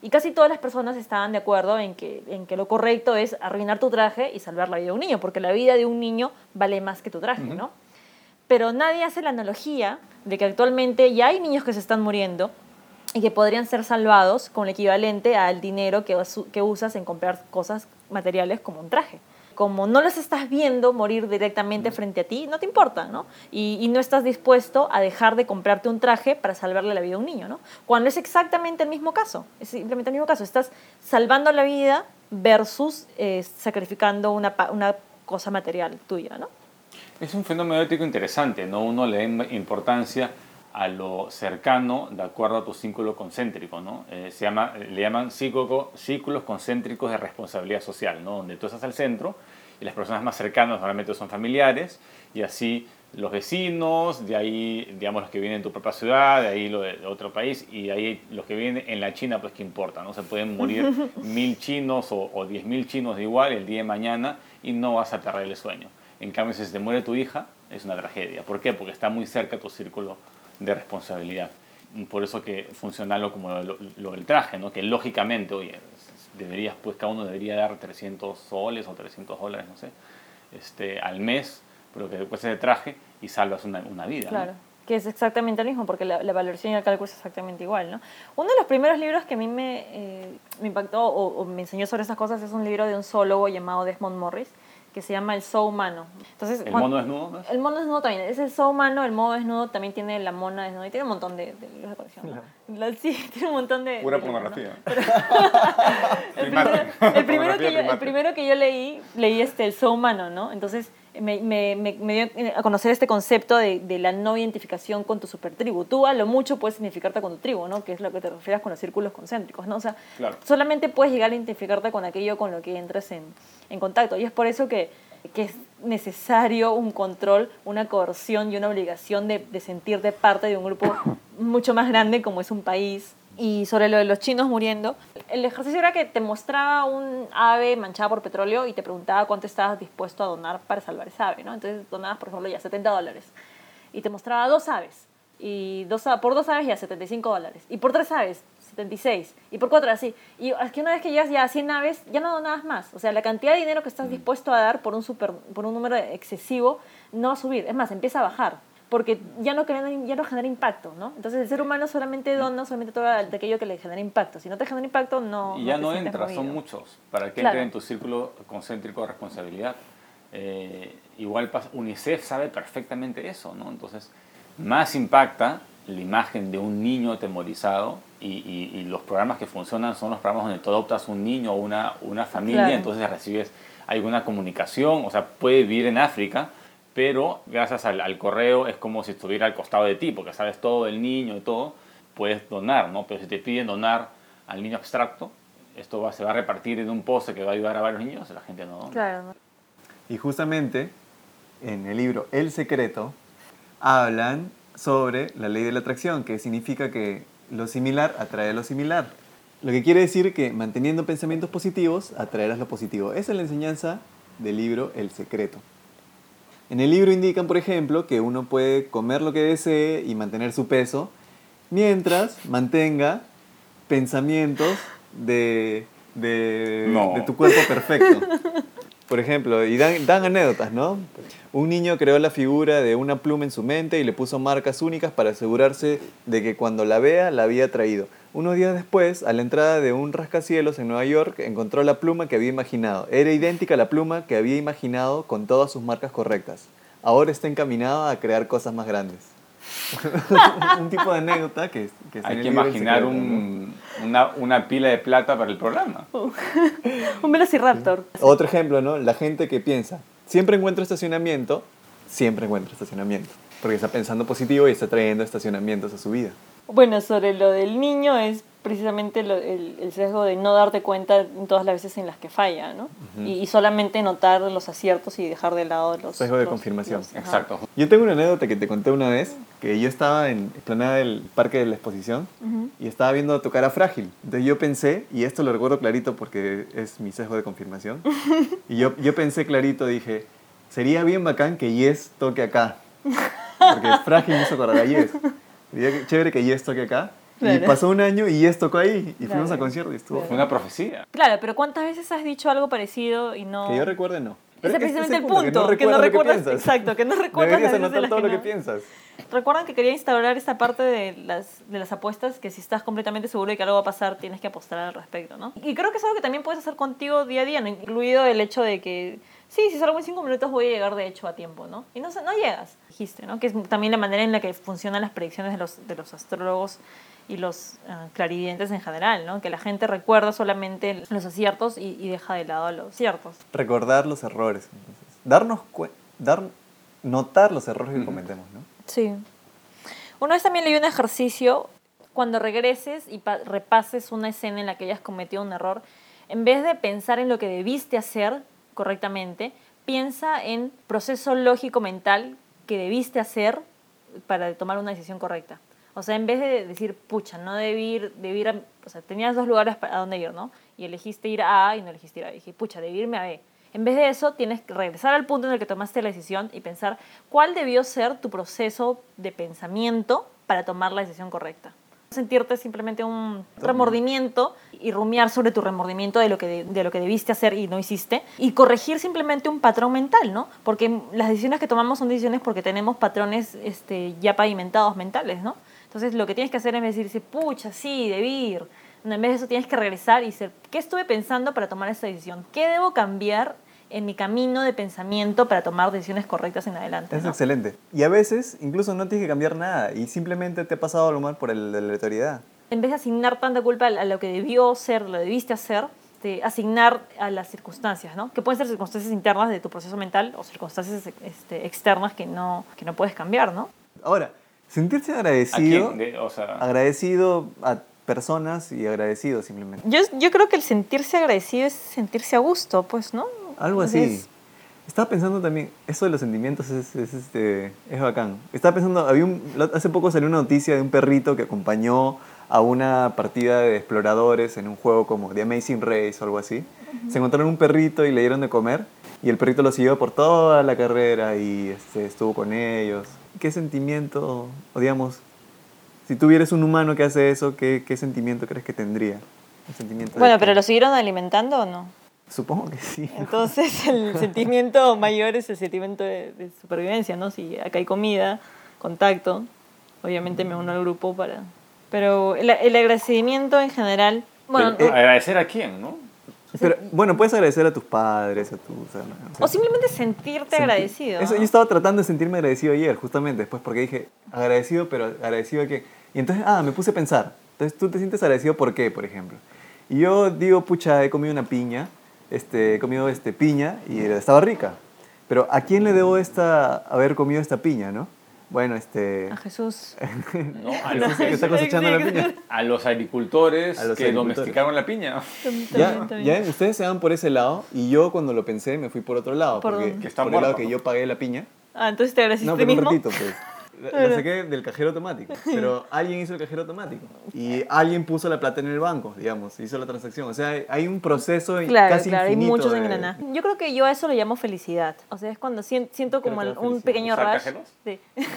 Y casi todas las personas estaban de acuerdo en que, en que lo correcto es arruinar tu traje y salvar la vida de un niño, porque la vida de un niño vale más que tu traje, uh-huh. ¿no? Pero nadie hace la analogía de que actualmente ya hay niños que se están muriendo y que podrían ser salvados con el equivalente al dinero que, que usas en comprar cosas materiales como un traje. Como no los estás viendo morir directamente frente a ti, no te importa, ¿no? Y, y no estás dispuesto a dejar de comprarte un traje para salvarle la vida a un niño, ¿no? Cuando es exactamente el mismo caso, es simplemente el mismo caso. Estás salvando la vida versus eh, sacrificando una, una cosa material tuya, ¿no? Es un fenómeno ético interesante, ¿no? Uno le da importancia a lo cercano de acuerdo a tu círculo concéntrico, ¿no? Eh, se llama, le llaman círculo, círculos concéntricos de responsabilidad social, ¿no? Donde tú estás al centro y las personas más cercanas normalmente son familiares y así los vecinos, de ahí, digamos, los que vienen de tu propia ciudad, de ahí los de otro país y de ahí los que vienen en la China, pues qué importa, ¿no? Se pueden morir mil chinos o, o diez mil chinos de igual el día de mañana y no vas a perder el sueño. En cambio, si se te muere tu hija, es una tragedia. ¿Por qué? Porque está muy cerca tu círculo de responsabilidad. Por eso que funciona algo como lo, lo del traje, ¿no? Que lógicamente, oye, deberías, pues cada uno debería dar trescientos soles o trescientos dólares, no sé, este, al mes, pero que cuesta de traje y salvas una, una vida. Claro, ¿no? Que es exactamente lo mismo, porque la, la valoración y el cálculo es exactamente igual, ¿no? Uno de los primeros libros que a mí me, eh, me impactó o, o me enseñó sobre estas cosas es un libro de un zoólogo llamado Desmond Morris, que se llama El Zoo Humano. Entonces, ¿El cuando, mono desnudo? ¿No? El mono desnudo también. Es el Zoo Humano, el mono desnudo también tiene la mona desnuda y tiene un montón de, de libros de colección. ¿No? La, sí, tiene un montón de... Pura de pornografía. ¿no? Pero, el, primero, el, primero que yo, el primero que yo leí, leí este, El Zoo Humano, ¿no? Entonces me, me, me, me dio a conocer este concepto de, de la no identificación con tu supertribu. Tú a lo mucho puedes identificarte con tu tribu, ¿no? Que es lo que te refieres con los círculos concéntricos, ¿no? O sea, claro. solamente puedes llegar a identificarte con aquello con lo que entres en, en contacto. Y es por eso que que es necesario un control, una coerción y una obligación de, de sentirte parte de un grupo mucho más grande como es un país. Y sobre lo de los chinos muriendo, el ejercicio era que te mostraba un ave manchada por petróleo y te preguntaba cuánto estabas dispuesto a donar para salvar esa ave, ¿no? Entonces donabas, por ejemplo, ya setenta dólares. Y te mostraba dos aves. Y dos, por dos aves ya setenta y cinco dólares. Y por tres aves, setenta y seis. Y por cuatro así. Y es que una vez que llegas ya a cien aves, ya no donabas más. O sea, la cantidad de dinero que estás dispuesto a dar por un, super, por un número excesivo no va a subir. Es más, empieza a bajar. Porque ya no, ya no genera impacto, ¿no? Entonces el ser humano solamente dona, solamente todo de aquello que le genera impacto. Si no te genera impacto, no. Y ya no, no entra, movido. Son muchos. Para que claro. entre en tu círculo concéntrico de responsabilidad. Eh, igual UNICEF sabe perfectamente eso, ¿no? Entonces, más impacta la imagen de un niño atemorizado y, y, y los programas que funcionan son los programas donde tú adoptas un niño o una, una familia, claro. Entonces recibes alguna comunicación, o sea, puede vivir en África, pero gracias al, al correo es como si estuviera al costado de ti, porque sabes todo del niño y todo, puedes donar, ¿no? Pero si te piden donar al niño abstracto, esto va, se va a repartir en un poste que va a ayudar a varios niños, la gente no dona. Claro. Y justamente en el libro El Secreto hablan sobre la ley de la atracción, que significa que lo similar atrae lo similar. Lo que quiere decir que manteniendo pensamientos positivos atraerás lo positivo. Esa es la enseñanza del libro El Secreto. En el libro indican, por ejemplo, que uno puede comer lo que desee y mantener su peso mientras mantenga pensamientos de, de, no. de tu cuerpo perfecto. Por ejemplo, y dan, dan anécdotas, ¿no? Un niño creó la figura de una pluma en su mente y le puso marcas únicas para asegurarse de que cuando la vea, la había traído. Unos días después, a la entrada de un rascacielos en Nueva York, encontró la pluma que había imaginado. Era idéntica a la pluma que había imaginado con todas sus marcas correctas. Ahora está encaminado a crear cosas más grandes. Un tipo de anécdota que, que hay que imaginar un, ¿no? una, una pila de plata para el programa. Un velociraptor. Sí. Otro ejemplo, ¿no? La gente que piensa, siempre encuentro estacionamiento, siempre encuentra estacionamiento. Porque está pensando positivo y está trayendo estacionamientos a su vida. Bueno, sobre lo del niño es precisamente lo, el, el sesgo de no darte cuenta en todas las veces en las que falla, ¿no? Uh-huh. y, y solamente notar los aciertos y dejar de lado los... Sesgo de los, confirmación. Los, exacto. Yo tengo una anécdota que te conté una vez, que yo estaba en explanada del Parque de la Exposición uh-huh. y estaba viendo tocar a Frágil. Entonces yo pensé, y esto lo recuerdo clarito porque es mi sesgo de confirmación, y yo, yo pensé clarito, dije, sería bien bacán que Yes toque acá, porque Frágil me hizo acordar a Yes. Sería chévere que Yes toque acá. Y Claro. pasó un año y Yes tocó ahí. Y Claro. fuimos al concierto y estuvo. Claro. Fue una profecía. Claro, pero ¿cuántas veces has dicho algo parecido y no...? Que yo recuerde, no. Ese es Pero precisamente el ese punto, que no recuerdas lo que recuerdas, piensas. exacto, que no recuerdas Deberías las veces de anotar las todo que lo que no. piensas. Recuerdan que quería instaurar esta parte de las, de las apuestas, que si estás completamente seguro de que algo va a pasar, tienes que apostar al respecto, ¿no? Y creo que es algo que también puedes hacer contigo día a día, ¿no? Incluido el hecho de que, sí, si salgo en cinco minutos voy a llegar de hecho a tiempo, ¿no? Y no, sé, no llegas, dijiste, ¿no? Que es también la manera en la que funcionan las predicciones de los, de los astrólogos y los uh, clarividentes en general, ¿no? Que la gente recuerda solamente los aciertos y, y deja de lado los ciertos. Recordar los errores. Entonces. Darnos cuenta, dar, notar los errores que cometemos, ¿no? Sí. Una vez también leí un ejercicio, cuando regreses y pa- repases una escena en la que hayas cometido un error, en vez de pensar en lo que debiste hacer correctamente, piensa en proceso lógico mental que debiste hacer para tomar una decisión correcta. O sea, en vez de decir, pucha, no debí ir, debí ir a... O sea, tenías dos lugares a donde ir, ¿no? Y elegiste ir a A y no elegiste ir a B. Y dije, pucha, debí irme a B. En vez de eso, tienes que regresar al punto en el que tomaste la decisión y pensar cuál debió ser tu proceso de pensamiento para tomar la decisión correcta. Sentirte simplemente un remordimiento y rumiar sobre tu remordimiento de lo que, de, de lo que debiste hacer y no hiciste y corregir simplemente un patrón mental, ¿no? Porque las decisiones que tomamos son decisiones porque tenemos patrones este, ya pavimentados mentales, ¿no? Entonces lo que tienes que hacer es decir, pucha, sí, debí ir. En vez de eso tienes que regresar y decir, ¿qué estuve pensando para tomar esta decisión? ¿Qué debo cambiar en mi camino de pensamiento para tomar decisiones correctas en adelante? Es ¿no? excelente. Y a veces incluso no tienes que cambiar nada y simplemente te ha pasado algo mal por el de la autoridad. En vez de asignar tanta culpa a lo que debió ser, lo debiste hacer, este, asignar a las circunstancias, ¿no? Que pueden ser circunstancias internas de tu proceso mental o circunstancias este, externas que no, que no puedes cambiar, ¿no? Ahora, sentirse ¿A agradecido, quién? De- o sea, agradecido a personas y agradecido simplemente. Yo, yo creo que el sentirse agradecido es sentirse a gusto, pues, ¿no? Algo así. Entonces, Estaba pensando también, eso de los sentimientos es, es, este, es bacán. Estaba pensando, había un, hace poco salió una noticia de un perrito que acompañó a una partida de exploradores en un juego como The Amazing Race o algo así. Uh-huh. Se encontraron un perrito y le dieron de comer y el perrito lo siguió por toda la carrera y este, estuvo con ellos. ¿Qué sentimiento, o digamos, si tuvieras un humano que hace eso, qué, qué sentimiento crees que tendría? ¿Un sentimiento bueno, de pero que- ¿lo siguieron alimentando o no? Supongo que sí. Entonces el sentimiento mayor es el sentimiento de, de supervivencia, ¿no? Si acá hay comida, contacto, obviamente me uno al grupo para... Pero el, el agradecimiento en general... Bueno, Pero, no- ¿agradecer a quién, no? Pero, bueno, puedes agradecer a tus padres, a tus hermanos. o simplemente sentirte Senti- agradecido. Eso, ¿no? yo estaba tratando de sentirme agradecido ayer, justamente, después, porque dije, agradecido, pero agradecido a qué. Y entonces, ah, me puse a pensar. Entonces, ¿tú te sientes agradecido por qué, por ejemplo? Y yo digo, pucha, he comido una piña, este, he comido este, piña y estaba rica. Pero ¿a quién le debo esta, haber comido esta piña, no? Bueno, este... A Jesús. No, a los, que está cosechando la piña. a los agricultores A los que agricultores. domesticaron la piña. Ya, ya ven, ustedes se van por ese lado y yo cuando lo pensé me fui por otro lado. ¿Por porque, dónde? Que está por el lado muerto, que ¿no? yo pagué la piña. Ah, entonces te agradeciste No, a ti pero un mismo. ratito, pues. La, la saqué del cajero automático. Pero alguien hizo el cajero automático. Y alguien puso la plata en el banco, digamos, hizo la transacción. O sea, hay, hay un proceso Claro, casi claro, hay infinito muchos de- engranajes. Yo creo que yo a eso lo llamo felicidad. O sea, es cuando sien- siento como Creo que el- la un felicidad. pequeño ¿Usar rush. cajeros? Sí.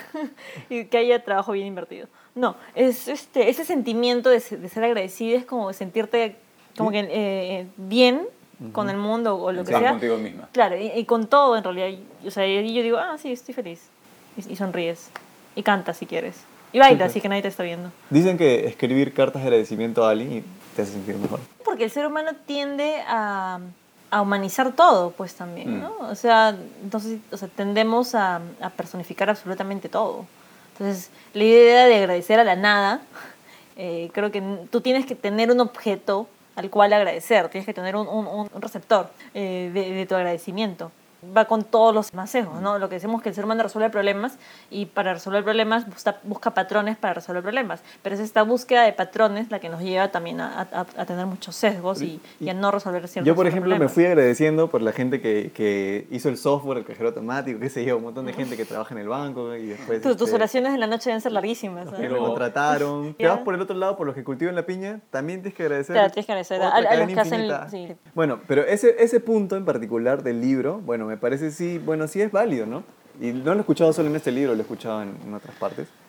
Y que haya trabajo bien invertido. No, es este, ese sentimiento de, se- de ser agradecido, es como sentirte como que eh, bien con el mundo o lo que Estar sea. contigo misma. Claro, y, y con todo en realidad. Y, o sea, y yo digo, ah, sí, estoy feliz. Y, y sonríes. Y cantas si quieres. Y bailas, así que nadie te está viendo. Dicen que escribir cartas de agradecimiento a alguien te hace sentir mejor. Porque el ser humano tiende a, a humanizar todo, pues también, Mm. ¿no? O sea, entonces, o sea, tendemos a, a personificar absolutamente todo. Entonces, la idea de agradecer a la nada, eh, creo que n- tú tienes que tener un objeto al cual agradecer, tienes que tener un, un- un receptor eh, de, de tu agradecimiento. Va con todos los masejos, ¿no? Lo que decimos que el ser humano resuelve problemas y para resolver problemas busca, busca patrones para resolver problemas. Pero es esta búsqueda de patrones la que nos lleva también a, a- a tener muchos sesgos y, y a no resolver ciertos Yo, por ejemplo, me problemas. fui agradeciendo por la gente que, que hizo el software, el cajero automático, qué sé yo, un montón de gente que trabaja en el banco y después... Tu- tus este, oraciones en la noche deben ser larguísimas. los ¿no? que Pero- me contrataron. Te Ya. vas por el otro lado, por los que cultivan la piña, también tienes que agradecer. Claro, tienes que agradecer a- Otra a los cadena que hacen el- infinita. sí. Bueno, pero ese, ese punto en particular del libro, bueno, me parece sí, bueno, sí es válido, ¿no? Y no lo he escuchado solo en este libro, lo he escuchado en, en otras partes.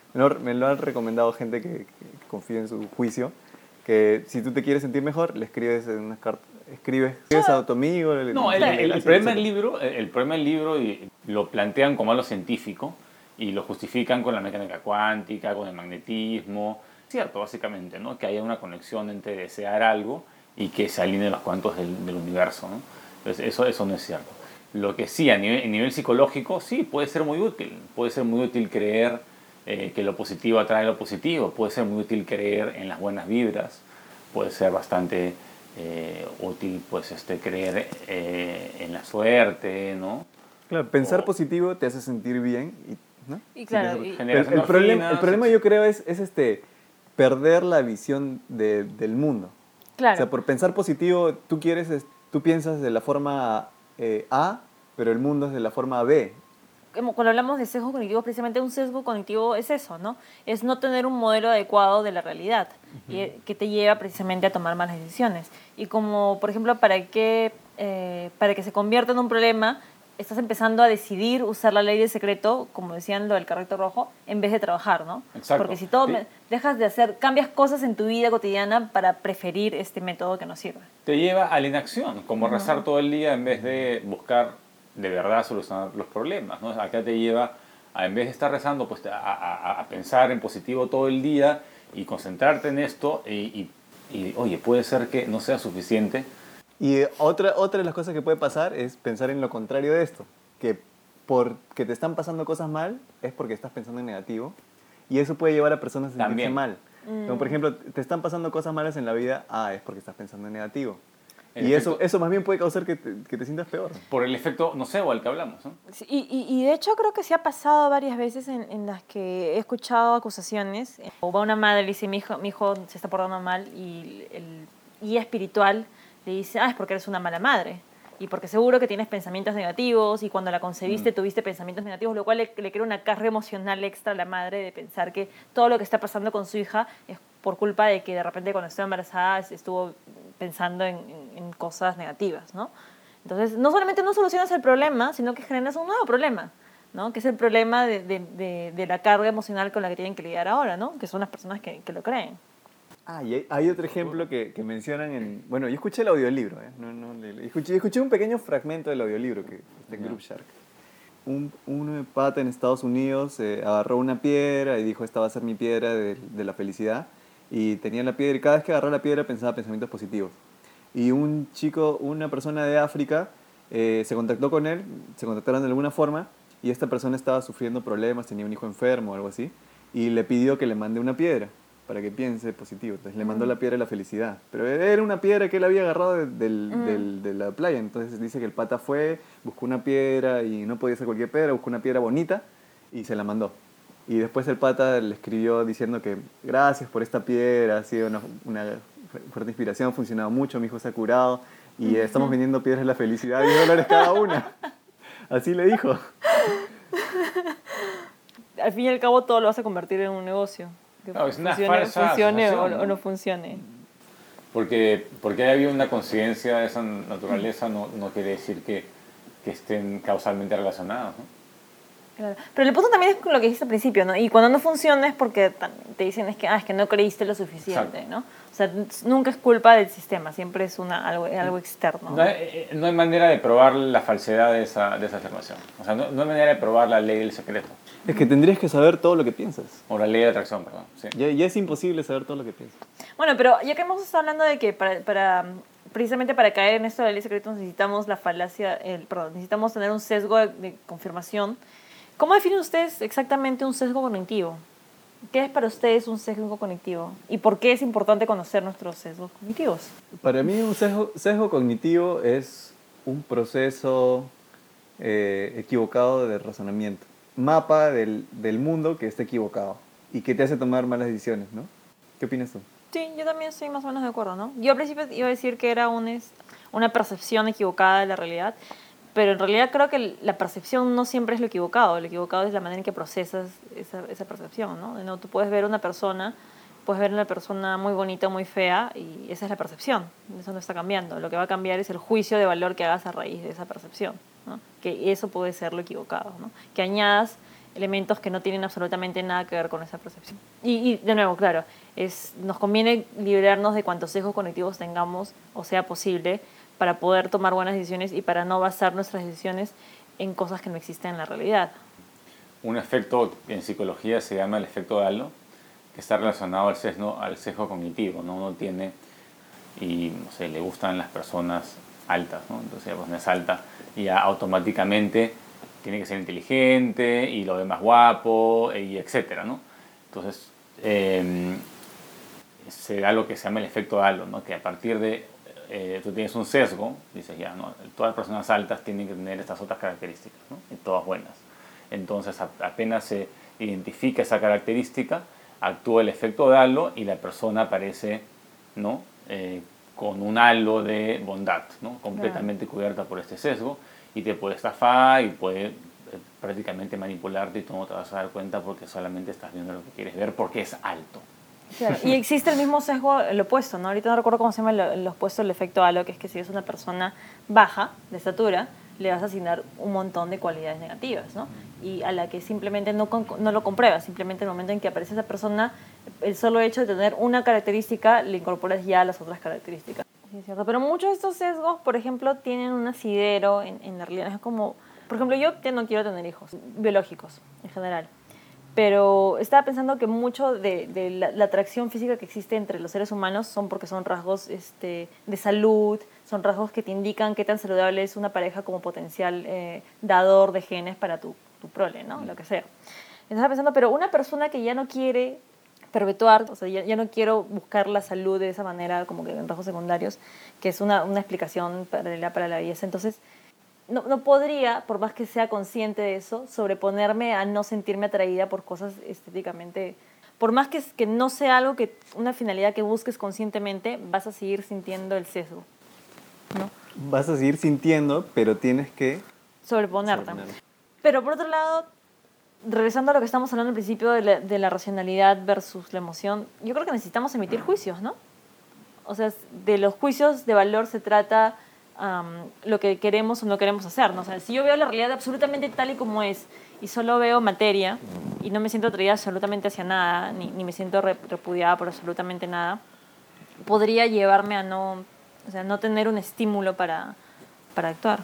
Me lo, me lo han recomendado gente que, que confía en su juicio, que si tú te quieres sentir mejor, le escribes en unas cartas, escribes, escribes a tu amigo. Le, No, le, el, le, el, el gracias, problema del etcétera. libro, el, el problema del libro y lo plantean como algo científico y lo justifican con la mecánica cuántica, con el magnetismo. Cierto, básicamente, ¿no? Que haya una conexión entre desear algo y que se alineen los cuantos del, del universo, ¿no? Entonces, eso, eso no es cierto. Lo que sí, a nivel, a nivel psicológico, sí, puede ser muy útil. Puede ser muy útil creer eh, que lo positivo atrae lo positivo. Puede ser muy útil creer en las buenas vibras. Puede ser bastante eh, útil, pues, este, creer eh, en la suerte, ¿no? Claro, pensar O- positivo te hace sentir bien. Y, ¿no? Y claro, Sí, y- Genera el, el problema, el endorfinas, problema yo creo es, es este, perder la visión de- del mundo. claro. O sea, por pensar positivo, tú, quieres, es- tú piensas de la forma eh, A, pero el mundo es de la forma B. Como cuando hablamos de sesgo cognitivo, precisamente un sesgo cognitivo es eso, ¿no? Es no tener un modelo adecuado de la realidad y, eh, que te lleva precisamente a tomar malas decisiones. Y como, por ejemplo, para que, eh, para que se convierta en un problema, estás empezando a decidir usar la ley del secreto, como decían lo del carrito rojo, en vez de trabajar, ¿no? Exacto. Porque si todo Sí. me- dejas de hacer, cambias cosas en tu vida cotidiana para preferir este método que no sirve. Te lleva a la inacción, como rezar todo el día en vez de buscar de verdad solucionar los problemas, ¿no? Acá te lleva a, en vez de estar rezando, pues a, a- a pensar en positivo todo el día y concentrarte en esto y, y- y, oye, puede ser que no sea suficiente. Y eh, otra, otra de las cosas que puede pasar es pensar en lo contrario de esto, que porque te están pasando cosas mal es porque estás pensando en negativo y eso puede llevar a personas a sentirse También. mal. Mm. Como por ejemplo, te están pasando cosas malas en la vida, ah, es porque estás pensando en negativo. En y eso, efecto. eso más bien puede causar que te, que te sientas peor. Por el efecto nocebo al que hablamos, ¿no? Sí, Y, y, y de hecho creo que sí ha pasado varias veces en, en las que he escuchado acusaciones. O va una madre y le dice, mi hijo, mi hijo se está portando mal y el guía espiritual le dice, ah, es porque eres una mala madre. Y porque seguro que tienes pensamientos negativos y cuando la concebiste Mm. tuviste pensamientos negativos, lo cual le, le crea una carga emocional extra a la madre de pensar que todo lo que está pasando con su hija es por culpa de que de repente cuando estuvo embarazada estuvo pensando en, en- en cosas negativas, ¿no? Entonces, no solamente no solucionas el problema, sino que generas un nuevo problema, ¿no? Que es el problema de, de- de- de la carga emocional con la que tienen que lidiar ahora, ¿no? Que son las personas que, que lo creen. Ah, y hay, hay otro ejemplo que, que mencionan en... Bueno, yo escuché el audiolibro, ¿eh? No, no, le- escuché, escuché un pequeño fragmento del audiolibro que está en Ya. Group Shark. Un, un pata en Estados Unidos eh, agarró una piedra y dijo, esta va a ser mi piedra de, de la felicidad. Y tenía la piedra y cada vez que agarraba la piedra pensaba pensamientos positivos. Y un chico, una persona de África, eh, se contactó con él, se contactaron de alguna forma, y esta persona estaba sufriendo problemas, tenía un hijo enfermo o algo así, y le pidió que le mande una piedra para que piense positivo. Entonces le mandó la piedra de la felicidad. Pero era una piedra que él había agarrado de, del- Mm. del- de la playa. Entonces dice que el pata fue, buscó una piedra y no podía ser cualquier piedra, buscó una piedra bonita y se la mandó. Y después el pata le escribió diciendo que gracias por esta piedra, ha sido una, una fuerte inspiración, ha funcionado mucho, mi hijo se ha curado y estamos vendiendo piedras de la felicidad, diez dólares cada una. Así le dijo. Al fin y al cabo todo lo vas a convertir en un negocio. Que Claro, es una funcione, falsa funcione o, asociación, o no ¿no? funcione. Porque, porque haya habido una conciencia de esa naturaleza no, no quiere decir que, que estén causalmente relacionados, ¿no? Claro. Pero el punto también es con lo que dijiste al principio, ¿no? Y cuando no funciona es porque tam- te dicen es que, ah, es que no creíste lo suficiente, Exacto. ¿no? O sea, n- nunca es culpa del sistema, siempre es una, algo, algo externo. No hay, eh, no hay manera de probar la falsedad de esa, de esa afirmación. O sea, no, no hay manera de probar la ley del secreto. Es que tendrías que saber todo lo que piensas. O la ley de atracción, perdón. Sí. Ya, ya es imposible saber todo lo que piensas. Bueno, pero ya que hemos estado hablando de que para, para precisamente para caer en esto de la ley secreta necesitamos la falacia, el, perdón, necesitamos tener un sesgo de, de confirmación. ¿Cómo definen ustedes exactamente un sesgo cognitivo? ¿Qué es para ustedes un sesgo cognitivo? ¿Y por qué es importante conocer nuestros sesgos cognitivos? Para mí un sesgo, sesgo cognitivo es un proceso eh, equivocado de razonamiento. Mapa del, del mundo que está equivocado y que te hace tomar malas decisiones, ¿no? ¿Qué opinas tú? Sí, yo también estoy más o menos de acuerdo, ¿no? Yo al principio iba a decir que era un, es- una percepción equivocada de la realidad, pero en realidad creo que la percepción no siempre es lo equivocado. Lo equivocado es la manera en que procesas esa, esa percepción, ¿no? ¿no? Tú puedes ver una persona, puedes ver una persona muy bonita, muy fea, y esa es la percepción. Eso no está cambiando. Lo que va a cambiar es el juicio de valor que hagas a raíz de esa percepción, ¿no? Que eso puede ser lo equivocado, ¿no? Que añadas elementos que no tienen absolutamente nada que ver con esa percepción. Y, y de nuevo, claro, es, nos conviene liberarnos de cuantos sesgos cognitivos tengamos o sea posible para poder tomar buenas decisiones y para no basar nuestras decisiones en cosas que no existen en la realidad. Un efecto en psicología se llama el efecto halo, que está relacionado al sesgo, al sesgo cognitivo, ¿no? Uno tiene, y no sé, le gustan las personas altas, ¿no? Entonces, pues, no es alta y ya automáticamente tiene que ser inteligente y lo demás guapo, y etcétera, ¿no? Entonces, eh, se da lo que se llama el efecto halo, ¿no? Que a partir de, eh, tú tienes un sesgo, dices ya, ¿no? Todas las personas altas tienen que tener estas otras características, ¿no? Y todas buenas. Entonces, a, apenas se identifica esa característica, actúa el efecto de halo y la persona aparece, ¿no? Eh, con un halo de bondad, ¿no? Completamente claro. Cubierta por este sesgo, y te puede estafar y puede eh, prácticamente manipularte y tú no te vas a dar cuenta porque solamente estás viendo lo que quieres ver porque es alto. Claro. Y existe el mismo sesgo, el opuesto, ¿no? Ahorita no recuerdo cómo se llama el, el opuesto del efecto halo, que es que si es una persona baja de estatura, le vas a asignar un montón de cualidades negativas, ¿no? Y a la que simplemente no, no lo compruebas, simplemente en el momento en que aparece esa persona, el solo hecho de tener una característica le incorporas ya a las otras características. Sí, es cierto. Pero muchos de estos sesgos, por ejemplo, tienen un asidero en, en la realidad. Es como, por ejemplo, yo no quiero tener hijos biológicos en general, pero estaba pensando que mucho de, de la, la atracción física que existe entre los seres humanos son porque son rasgos este, de salud, son rasgos que te indican qué tan saludable es una pareja como potencial eh, dador de genes para tu, tu prole, ¿no? Lo que sea. Estaba pensando, pero una persona que ya no quiere perpetuar, o sea, ya, ya no quiero buscar la salud de esa manera, como que en rasgos secundarios, que es una, una explicación paralela para la belleza. Entonces, no, no podría, por más que sea consciente de eso, sobreponerme a no sentirme atraída por cosas estéticamente. Por más que, que no sea algo que, una finalidad que busques conscientemente, vas a seguir sintiendo el sesgo, ¿no? Vas a seguir sintiendo, pero tienes que sobreponerte. sobreponerte. Pero por otro lado, regresando a lo que estamos hablando al principio de la, de la racionalidad versus la emoción, yo creo que necesitamos emitir juicios, ¿no? O sea, de los juicios de valor se trata um, lo que queremos o no queremos hacer, ¿no? O sea, si yo veo la realidad absolutamente tal y como es y solo veo materia y no me siento atraída absolutamente hacia nada, ni, ni me siento repudiada por absolutamente nada, podría llevarme a no, o sea, no tener un estímulo para, para actuar.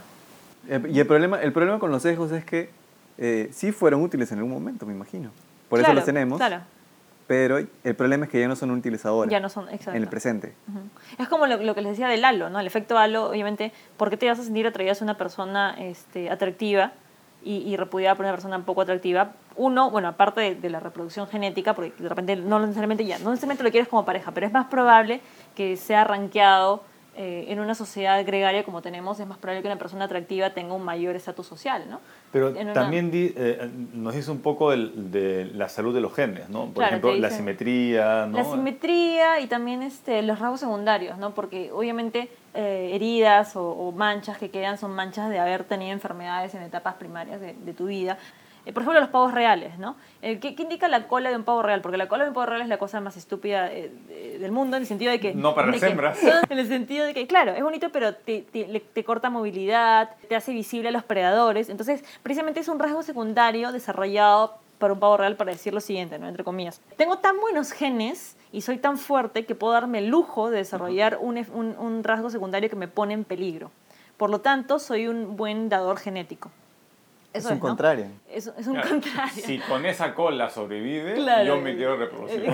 Y el problema, el problema con los sesgos es que eh, sí fueron útiles en algún momento, me imagino. Por claro, eso los tenemos. Claro. Pero el problema es que ya no son útiles ahora. Ya no son, exacto. En el presente. Uh-huh. Es como lo, lo que les decía del halo, ¿no? El efecto halo, obviamente, ¿por qué te vas a sentir atraída a una persona este, atractiva y, y repudiada por una persona poco atractiva? Uno, bueno, aparte de, de la reproducción genética, porque de repente no necesariamente ya, no necesariamente lo quieres como pareja, pero es más probable que sea rankeado eh, en una sociedad gregaria como tenemos, es más probable que una persona atractiva tenga un mayor estatus social, ¿no? Pero una... también di, eh, nos dice un poco del, de la salud de los genes, ¿no? Por claro, ejemplo, dicen, la simetría, ¿no? La simetría y también este, los rasgos secundarios, ¿no? Porque obviamente eh, heridas o, o manchas que quedan son manchas de haber tenido enfermedades en etapas primarias de, de tu vida. Eh, por ejemplo, los pavos reales, ¿no? Eh, ¿qué, ¿Qué indica la cola de un pavo real? Porque la cola de un pavo real es la cosa más estúpida eh, de, del mundo, en el sentido de que... No para de las que, hembras. En el sentido de que, claro, es bonito, pero te, te, te corta movilidad, te hace visible a los predadores. Entonces, precisamente es un rasgo secundario desarrollado para un pavo real para decir lo siguiente, ¿no? Entre comillas. Tengo tan buenos genes y soy tan fuerte que puedo darme el lujo de desarrollar un, un, un rasgo secundario que me pone en peligro. Por lo tanto, soy un buen dador genético. Eso es un es, ¿no? contrario. Es, es un Claro, contrario. si con esa cola sobrevive, claro, yo me quiero reproducir.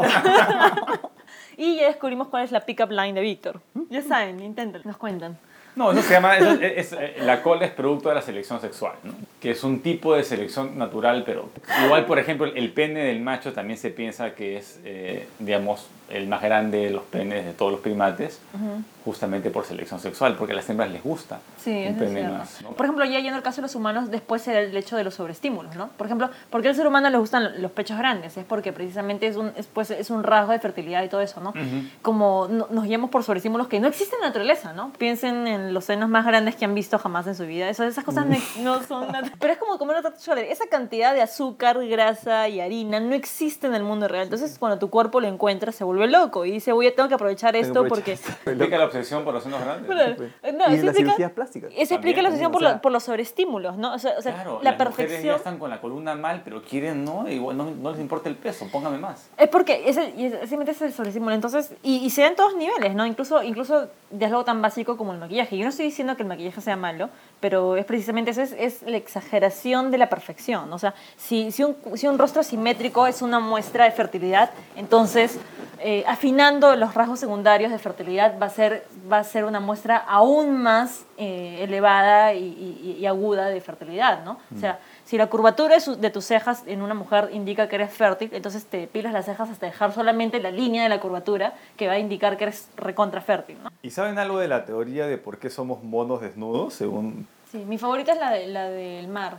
Exacto. Y ya descubrimos cuál es la pick-up line de Víctor. Ya saben, intenten, nos cuentan. No, eso se llama, eso es, es, la cola es producto de la selección sexual, ¿no? Que es un tipo de selección natural, pero igual, por ejemplo, el pene del macho también se piensa que es, eh, digamos, el más grande de los penes de todos los primates, uh-huh. justamente por selección sexual, porque a las hembras les gusta sí, un pene es más, ¿no? Por ejemplo, ya yendo al caso de los humanos, después será el hecho de los sobreestímulos, ¿no? Por ejemplo, ¿por qué al ser humano le gustan los pechos grandes? Es porque precisamente es un, es, pues, es un rasgo de fertilidad y todo eso, ¿no? Uh-huh. Como no, nos guiamos por sobreestímulos que no existen en la naturaleza, ¿no? Piensen en los senos más grandes que han visto jamás en su vida. Eso, esas cosas no, no son naturales. Pero es como comer una torta de chocolate. Esa cantidad de azúcar, grasa y harina no existe en el mundo real. Entonces, cuando tu cuerpo lo encuentra, se vuelve loco y dice, voy, tengo que aprovechar Tengo esto que porque... Explica la obsesión por los senos grandes. Bueno, no, y eso las explica- cirugías plásticas. Eso explica la También, obsesión o por, sea- lo- por los sobreestímulos, ¿no? O sea, o sea, Claro, la las mujeres ya perfección... están con la columna mal, pero quieren, ¿no? Igual no, no les importa el peso, póngame más. Es porque ese, y ese- simplemente es el sobreestímulo. Entonces, y, y se da en todos niveles, ¿no? Incluso, incluso de algo tan básico como el maquillaje. Yo no estoy diciendo que el maquillaje sea malo, pero es precisamente eso, es, es la exageración de la perfección. O sea, si, si, un, si un rostro simétrico es una muestra de fertilidad, entonces eh, afinando los rasgos secundarios de fertilidad va a ser, va a ser una muestra aún más eh, elevada y, y- y aguda de fertilidad, ¿no? O sea, si la curvatura de, su- de tus cejas en una mujer indica que eres fértil, entonces te depilas las cejas hasta dejar solamente la línea de la curvatura que va a indicar que eres recontra fértil, ¿no? ¿Y saben algo de la teoría de por qué somos monos desnudos, según Sí, mi favorita es la, de, la del mar.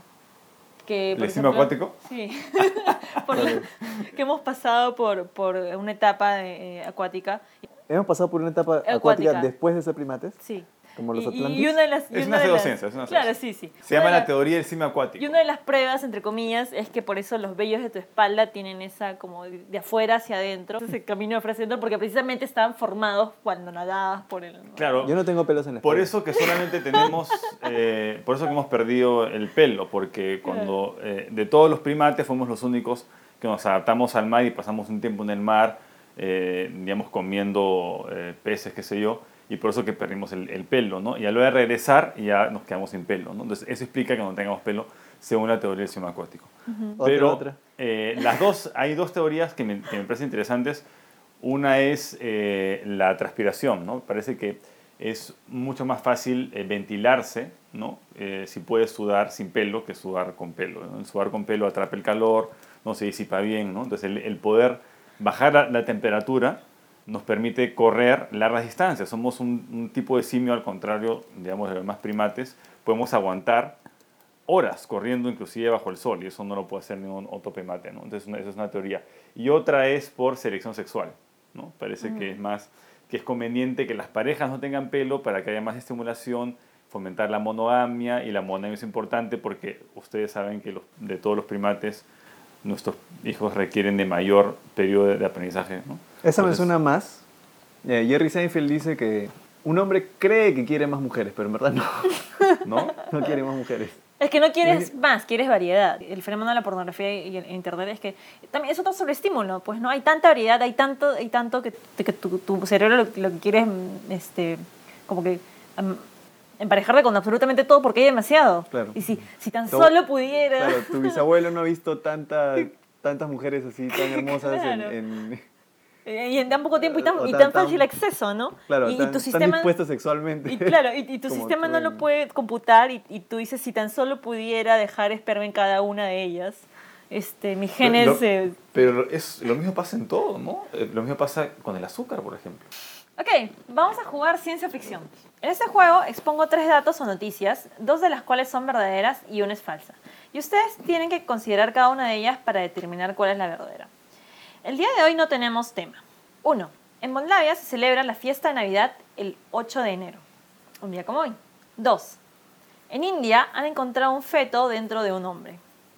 Que, por el estima ejemplo- acuático? Sí. Por la- que hemos pasado por, por una etapa de, eh, acuática. Hemos pasado por una etapa Acuática. acuática después de ser primates. Sí. Como los Y- Atlantis. Y una de las, y Es una una de las- pseudociencia, es una Claro, pseudociencia. sí, sí. Se Una llama de la las- teoría del estima acuático. Y una de las pruebas, entre comillas, es que por eso los vellos de tu espalda tienen esa como de de afuera hacia adentro, ese camino de afuera hacia adentro, porque precisamente estaban formados cuando nadabas por el... Claro, Yo no tengo pelos en la por espalda. eso que solamente tenemos, eh, por eso que hemos perdido el pelo, porque cuando eh, de todos los primates fuimos los únicos que nos adaptamos al mar y pasamos un tiempo en el mar, eh, digamos, comiendo eh, peces, qué sé yo, y por eso que perdimos el, el pelo, ¿no? Y a lo de regresar ya nos quedamos sin pelo, ¿no? Entonces eso explica que no tengamos pelo según la teoría del sistema acuático. Otra, Pero otra. eh, las dos, hay dos teorías que me, que me parecen interesantes. Una es eh, la transpiración, ¿no? Parece que es mucho más fácil eh, ventilarse, ¿no? Eh, si puedes sudar sin pelo que sudar con pelo, ¿no? El sudar con pelo atrapa el calor, no se disipa bien, ¿no? Entonces el, el poder bajar la, la temperatura nos permite correr largas distancias. Somos un, un tipo de simio, al contrario, digamos, de los demás primates, podemos aguantar horas corriendo inclusive bajo el sol, y eso no lo puede hacer ningún otro primate, ¿no? Entonces una- esa es una teoría. Y otra es por selección sexual, ¿no? Parece que es más, que es conveniente que las parejas no tengan pelo para que haya más estimulación, fomentar la monogamia, y la monogamia es importante porque ustedes saben que los, de todos los primates nuestros hijos requieren de mayor periodo de, de aprendizaje, ¿no? Esa me Entonces, suena más. Eh, Jerry Seinfeld dice que un hombre cree que quiere más mujeres, pero en verdad no. ¿no? No quiere más mujeres. Es que no quieres más, quieres variedad. El fenómeno de la pornografía y el internet es que también es otro sobreestímulo, pues no hay tanta variedad, hay tanto, hay tanto que, que tu, tu cerebro lo, lo que quiere es mm, este, como que um, emparejarte con absolutamente todo porque hay demasiado. Claro. Y si, si tan Todo- solo pudiera... Claro, tu bisabuelo no ha visto tanta, tantas mujeres así tan hermosas en- Claro. en, Eh, Y en tan poco tiempo y tan, O y tan- tan tan- fácil acceso, ¿no? Claro, y, y tan, tu tan sistema... dispuestos sexualmente. Y claro, y, y tu como sistema tú no en- lo puede computar y, y tú dices, si tan solo pudiera dejar esperma en cada una de ellas, este, mis genes... Lo- eh, Pero es, lo mismo pasa en todo, ¿no? Eh, Lo mismo pasa con el azúcar, por ejemplo. Ok, vamos a jugar ciencia ficción. En este juego expongo tres datos o noticias, dos de las cuales son verdaderas y una es falsa. Y ustedes tienen que considerar cada una de ellas para determinar cuál es la verdadera. El día de hoy no tenemos tema. uno. En Moldavia se celebra la fiesta de Navidad el ocho de enero, un día como hoy. dos. En India han encontrado un feto dentro de un hombre,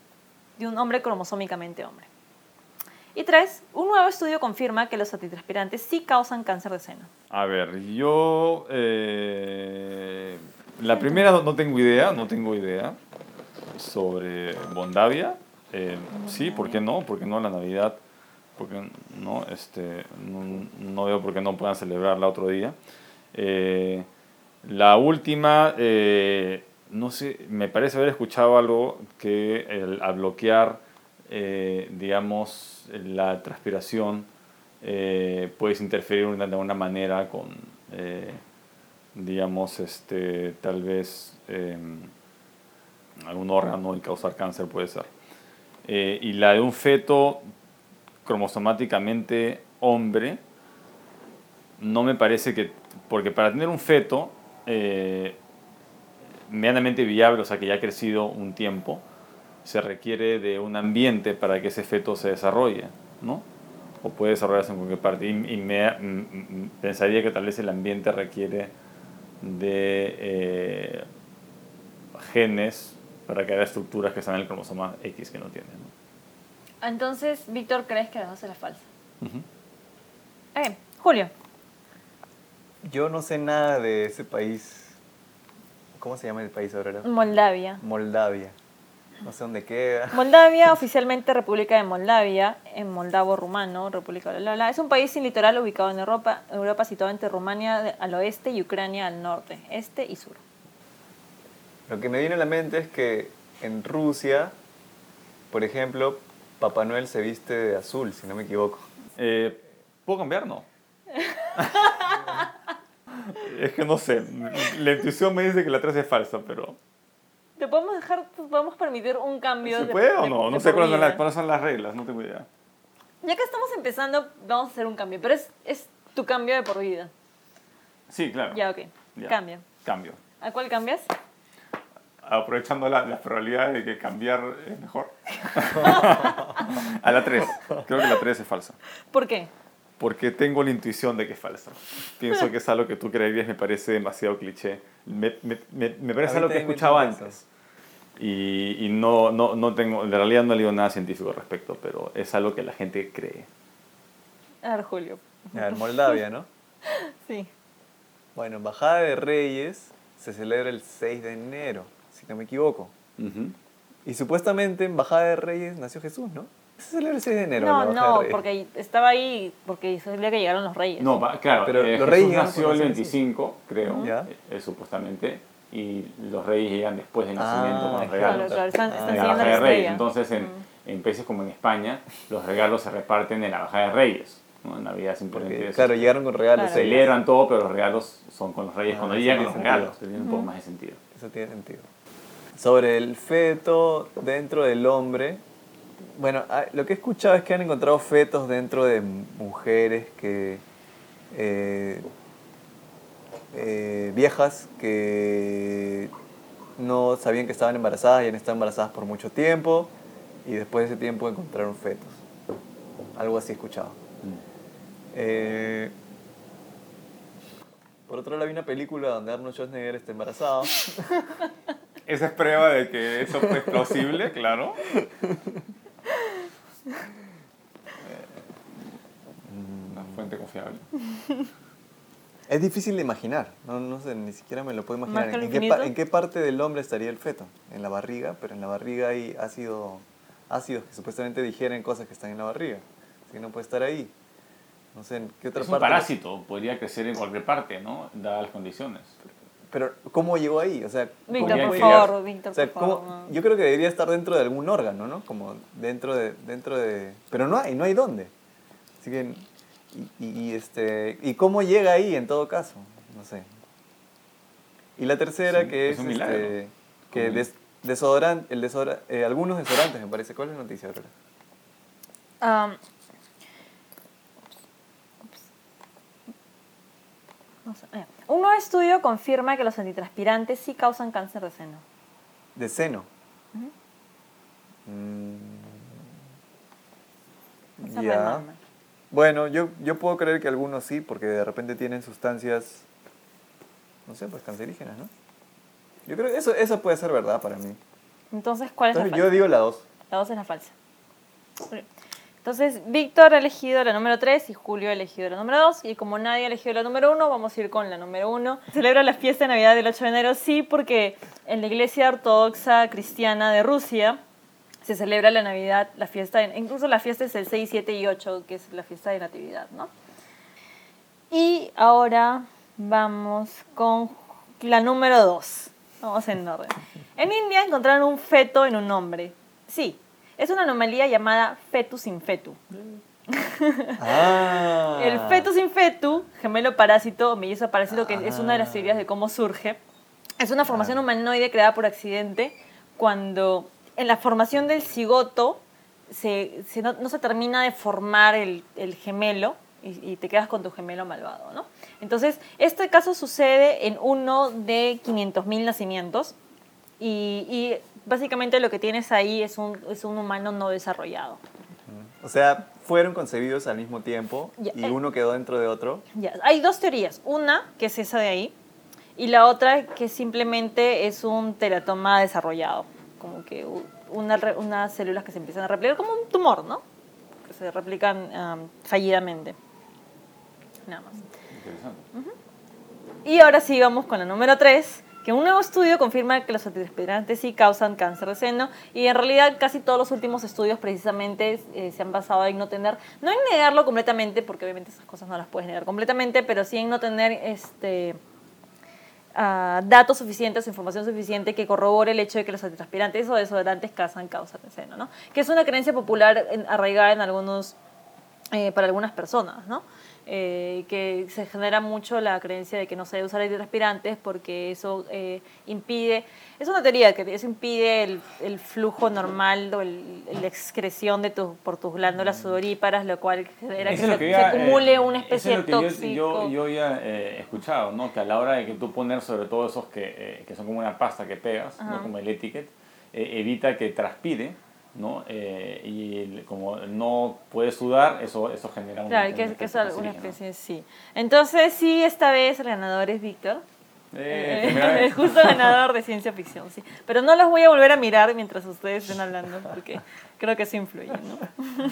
de un hombre cromosómicamente hombre. Y tres, un nuevo estudio confirma que los antitranspirantes sí causan cáncer de seno. A ver, yo... eh, la primera no, no tengo idea, no tengo idea sobre Moldavia. Eh, sí, ¿por qué no? ¿Por qué no la Navidad? Porque no, este, no, no veo por qué no puedan celebrarla otro día. Eh, la última, eh, no sé, me parece haber escuchado algo que el- al bloquear, eh, digamos, la transpiración, eh, puedes interferir de alguna manera con, eh, digamos, este, tal vez eh, algún órgano y causar cáncer, puede ser. Eh, y la de un feto cromosomáticamente hombre, no me parece que, porque para tener un feto eh, medianamente viable, o sea que ya ha crecido un tiempo, se requiere de un ambiente para que ese feto se desarrolle, ¿no? O puede desarrollarse en cualquier parte. Y, y me, m- m- pensaría que tal vez el ambiente requiere de eh, genes para que haya estructuras que están en el cromosoma X que no tienen, ¿no? Entonces, Víctor, ¿crees que la dos era falsa? Ujú. Ok, Julio. Yo no sé nada de ese país. ¿Cómo se llama el país ahora? Moldavia. Moldavia. No sé dónde queda. Moldavia, oficialmente República de Moldavia, en moldavo rumano, República bla, bla, bla. Es un país sin litoral ubicado en Europa, Europa situado entre Rumania al oeste y Ucrania al norte, este y sur. Lo que me viene a la mente es que en Rusia, por ejemplo, Papá Noel se viste de azul, si no me equivoco. Eh, ¿Puedo cambiar? No. Es que no sé. La intuición me dice que la tres es falsa, pero... ¿Te podemos dejar, podemos permitir un cambio? ¿Se de- puede o de- no? de No sé por cuáles son, vida? las, cuáles son las reglas, no tengo idea. Ya que estamos empezando, vamos a hacer un cambio, pero es, es tu cambio de por vida. Sí, claro. Ya, ok. Ya. Cambio. Cambio. ¿A cuál cambias? Aprovechando la, las probabilidades de que cambiar es mejor. A la tres. Creo que la tres es falsa. ¿Por qué? Porque tengo la intuición de que es falsa. Pienso que es algo que tú creerías, me parece demasiado cliché. Me, me, me, me parece A mí algo que he también me escuchado interesa. antes. Y, y no, no, no tengo, en realidad no he leído nada científico al respecto, pero es algo que la gente cree. A ver, Julio. A ver, Moldavia, ¿no? Sí. Bueno, Bajada de Reyes se celebra el seis de enero, si no me equivoco. Ujú. Y supuestamente en Bajada de Reyes nació Jesús, ¿no? Se celebra el seis de enero. No, la Bajada de no, Reyes. porque estaba ahí porque es el día que llegaron los reyes. No, va- claro, Pero eh, los Jesús reyes llegaron nació cuando el nació Jesús. veinticinco, creo, Ya. eh, supuestamente, y los reyes llegan después del nacimiento Ah, con los claro, regalos. claro, están, Ah, están En la siguiendo Bajada la de Reyes. estrella. Entonces, en, en países como en España, los regalos se reparten en la Bajada de Reyes. ¿no? En Navidad simplemente Porque, eso. claro, llegaron con regalos. Claro. ellos. Celebran todo, pero los regalos son con los reyes. Ah, Cuando eso llegan tiene los sentido. regalos, tienen un poco más de sentido. Eso tiene sentido. Sobre el feto dentro del hombre, bueno, ah, lo que he escuchado es que han encontrado fetos dentro de mujeres que eh, eh, viejas que no sabían que estaban embarazadas y han estado embarazadas por mucho tiempo y después de ese tiempo encontraron fetos. Algo así he escuchado. Eh, por otro lado, hay una película donde Arnold Schwarzenegger está embarazado. Esa es prueba de que eso es plausible, claro. Una fuente confiable. Es difícil de imaginar, no, no sé, ni siquiera me lo puedo imaginar. ¿Más que el ¿En qué, infinito? pa- en qué parte del hombre estaría el feto? En la barriga, pero en la barriga hay ácido, ácidos que supuestamente digieren cosas que están en la barriga. Así que no puede estar ahí. No sé, ¿en qué otra Es un parte? parásito, podría crecer en cualquier parte, ¿no? Dadas las condiciones. Pero, ¿cómo llegó ahí? O sea, ¿cómo Víctor, Podría por llegar. favor, Víctor, O sea, por ¿cómo- favor. no. yo creo que debería estar dentro de algún órgano, ¿no? Como dentro de, dentro de, pero no hay, no hay dónde. Así que, y, y- y, este, ¿y cómo llega ahí en todo caso? No sé. Y la tercera Es un- que es es, un milagro. este, que Como- des- desodorante, el desodora- eh, algunos desodorantes me parece. ¿Cuál es la noticia, Aurora? Am, ups. No sé, eh. Un nuevo estudio confirma que los antitranspirantes sí causan cáncer de seno. De seno. Ujú. Mm, Esa ya. remama. Bueno, yo, yo puedo creer que algunos sí, porque de repente tienen sustancias, no sé, pues cancerígenas, ¿no? Yo creo que eso, eso puede ser verdad para mí. Entonces, ¿cuál es la Entonces, falsa? yo digo la dos. La dos es la falsa. Ok. Entonces, Víctor ha elegido la número tres y Julio ha elegido la número dos. Y como nadie ha elegido la número uno, vamos a ir con la número uno. Celebra la fiesta de Navidad del ocho de enero, sí, porque en la Iglesia Ortodoxa Cristiana de Rusia se celebra la Navidad, la fiesta, de- incluso la fiesta es el seis, siete y ocho, que es la fiesta de Natividad, ¿no? Y ahora vamos con la número dos. Vamos en orden. En India encontraron un feto en un hombre. Sí, es una anomalía llamada fetus in fetu. Ah. El fetus in fetu, gemelo parásito o mellizo parásito, que es una de las Ah. teorías de cómo surge, es una formación humanoide creada por accidente cuando en la formación del cigoto se, se no, no se termina de formar el, el gemelo y, y te quedas con tu gemelo malvado, ¿no? Entonces, este caso sucede en uno de quinientos mil nacimientos y, y básicamente lo que tienes ahí es un, es un humano no desarrollado. O sea, fueron concebidos al mismo tiempo Ya, y eh. uno quedó dentro de otro. Ya, hay dos teorías. Una, que es esa de ahí, y la otra, que simplemente es un teratoma desarrollado, como que una, unas células que se empiezan a replicar como un tumor, ¿no? Que se replican um, fallidamente. Nada más. Interesante. Uh-huh. Y ahora sí vamos con la número tres, que un nuevo estudio confirma que los antitranspirantes sí causan cáncer de seno, y en realidad casi todos los últimos estudios precisamente eh, se han basado en no tener, no en negarlo completamente, porque obviamente esas cosas no las puedes negar completamente, pero sí en no tener este, uh, datos suficientes o información suficiente que corrobore el hecho de que los antitranspirantes o desodorantes causan cáncer de seno, ¿no? Que es una creencia popular en, arraigada en algunos, eh, para algunas personas, ¿no? Eh, que se genera mucho la creencia de que no se debe usar antitranspirantes porque eso eh, impide, es una teoría que eso impide el, el flujo normal o el, la excreción de tu, por tus glándulas sudoríparas, lo cual genera que, se, que ya, se acumule eh, una especie de tóxico. Yo, yo, yo ya eh, he escuchado, ¿no? Que a la hora de que tú poner sobre todo esos que, eh, que son como una pasta que pegas, ¿no? Como el etiquet, eh, evita que transpire, ¿no? Eh, y el, como no puede sudar, eso, eso genera un... Claro, que, que es una especie de sí. Entonces, sí, esta vez el ganador es Víctor. Eh, eh, el justo ganador de ciencia ficción, sí. Pero no los voy a volver a mirar mientras ustedes estén hablando, porque creo que eso influye, ¿no?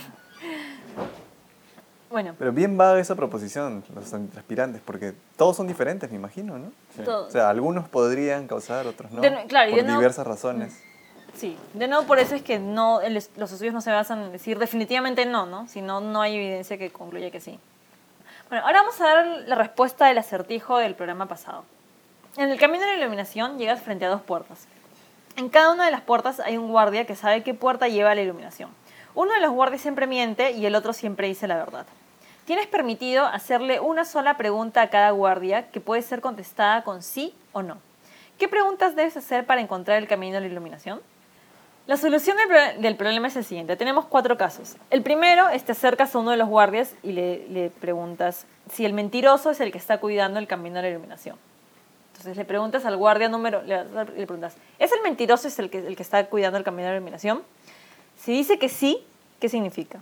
Bueno. Pero bien vaga esa proposición, los antitranspirantes, porque todos son diferentes, me imagino, ¿no? Sí. O sea, algunos podrían causar, otros no, de, claro, por no, diversas razones. Sí, de nuevo por eso es que no, el, los estudios no se basan en decir definitivamente no, ¿no? Sino no hay evidencia que concluya que sí. Bueno, ahora vamos a dar la respuesta del acertijo del programa pasado. En el camino de la iluminación llegas frente a dos puertas. En cada una de las puertas hay un guardia que sabe qué puerta lleva a la iluminación. Uno de los guardias siempre miente y el otro siempre dice la verdad. Tienes permitido hacerle una sola pregunta a cada guardia que puede ser contestada con sí o no. ¿Qué preguntas debes hacer para encontrar el camino a la iluminación? La solución del, del problema es el siguiente. Tenemos cuatro casos. El primero es te acercas a uno de los guardias y le, le preguntas si el mentiroso es el que está cuidando el camino a la iluminación. Entonces le preguntas al guardia número, le, le preguntas, ¿es el mentiroso es el que, el que está cuidando el camino a la iluminación? Si dice que sí, ¿qué significa?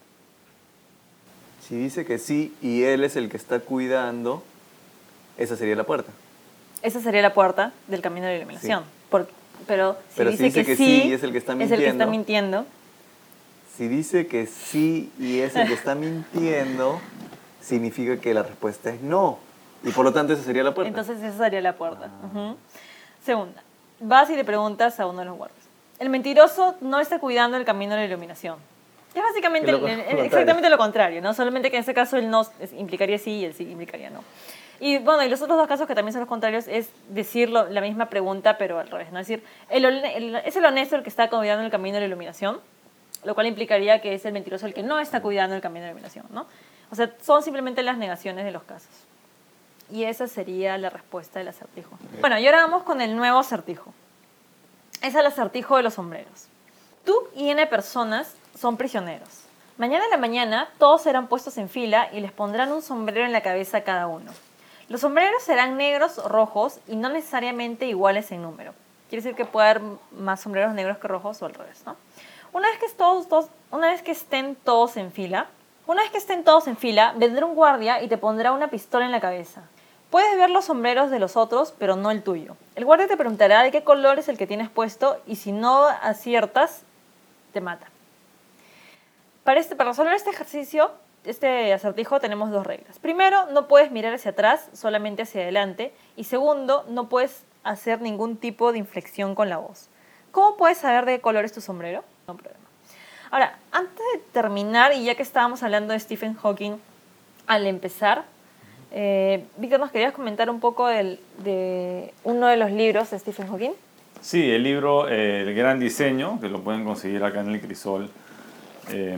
Si dice que sí y él es el que está cuidando, esa sería la puerta. Esa sería la puerta del camino a la iluminación. Sí. Porque Pero, si, Pero dice si dice que, que sí, sí y es el que está mintiendo. Es el que está mintiendo. Si dice que sí y es el que está mintiendo, significa que la respuesta es no. Y por lo tanto, esa sería la puerta. Entonces, esa sería la puerta. Ah. Uh-huh. Segunda, vas y le preguntas a uno de los guardias. El mentiroso no está cuidando el camino a la iluminación. Es básicamente lo, el, el, exactamente lo contrario, ¿no? Solamente que en ese caso el no implicaría sí y el sí implicaría no. Y bueno, y los otros dos casos que también son los contrarios es decir lo, la misma pregunta, pero al revés, ¿no? Es decir, el, el, es el honesto el que está cuidando el camino de la iluminación, lo cual implicaría que es el mentiroso el que no está cuidando el camino de la iluminación, ¿no? O sea, son simplemente las negaciones de los casos. Y esa sería la respuesta del acertijo. Bueno, y ahora vamos con el nuevo acertijo. Es el acertijo de los sombreros. Tú y N personas son prisioneros. Mañana en la mañana todos serán puestos en fila y les pondrán un sombrero en la cabeza a cada uno. Los sombreros serán negros o rojos y no necesariamente iguales en número. Quiere decir que puede haber más sombreros negros que rojos o al revés, ¿no? Una vez que, todos, todos, una vez que estén todos en fila, una vez que estén todos en fila, vendrá un guardia y te pondrá una pistola en la cabeza. Puedes ver los sombreros de los otros, pero no el tuyo. El guardia te preguntará de qué color es el que tienes puesto y si no aciertas, te mata. Para, este, para resolver este ejercicio, este acertijo, tenemos dos reglas. Primero, no puedes mirar hacia atrás, solamente hacia adelante. Y segundo, no puedes hacer ningún tipo de inflexión con la voz. ¿Cómo puedes saber de qué color es tu sombrero? No problema. Ahora, antes de terminar, y ya que estábamos hablando de Stephen Hawking al empezar, eh, Víctor, ¿nos querías comentar un poco del, de uno de los libros de Stephen Hawking? Sí, el libro eh, El Gran Diseño, que lo pueden conseguir acá en el Crisol. Eh,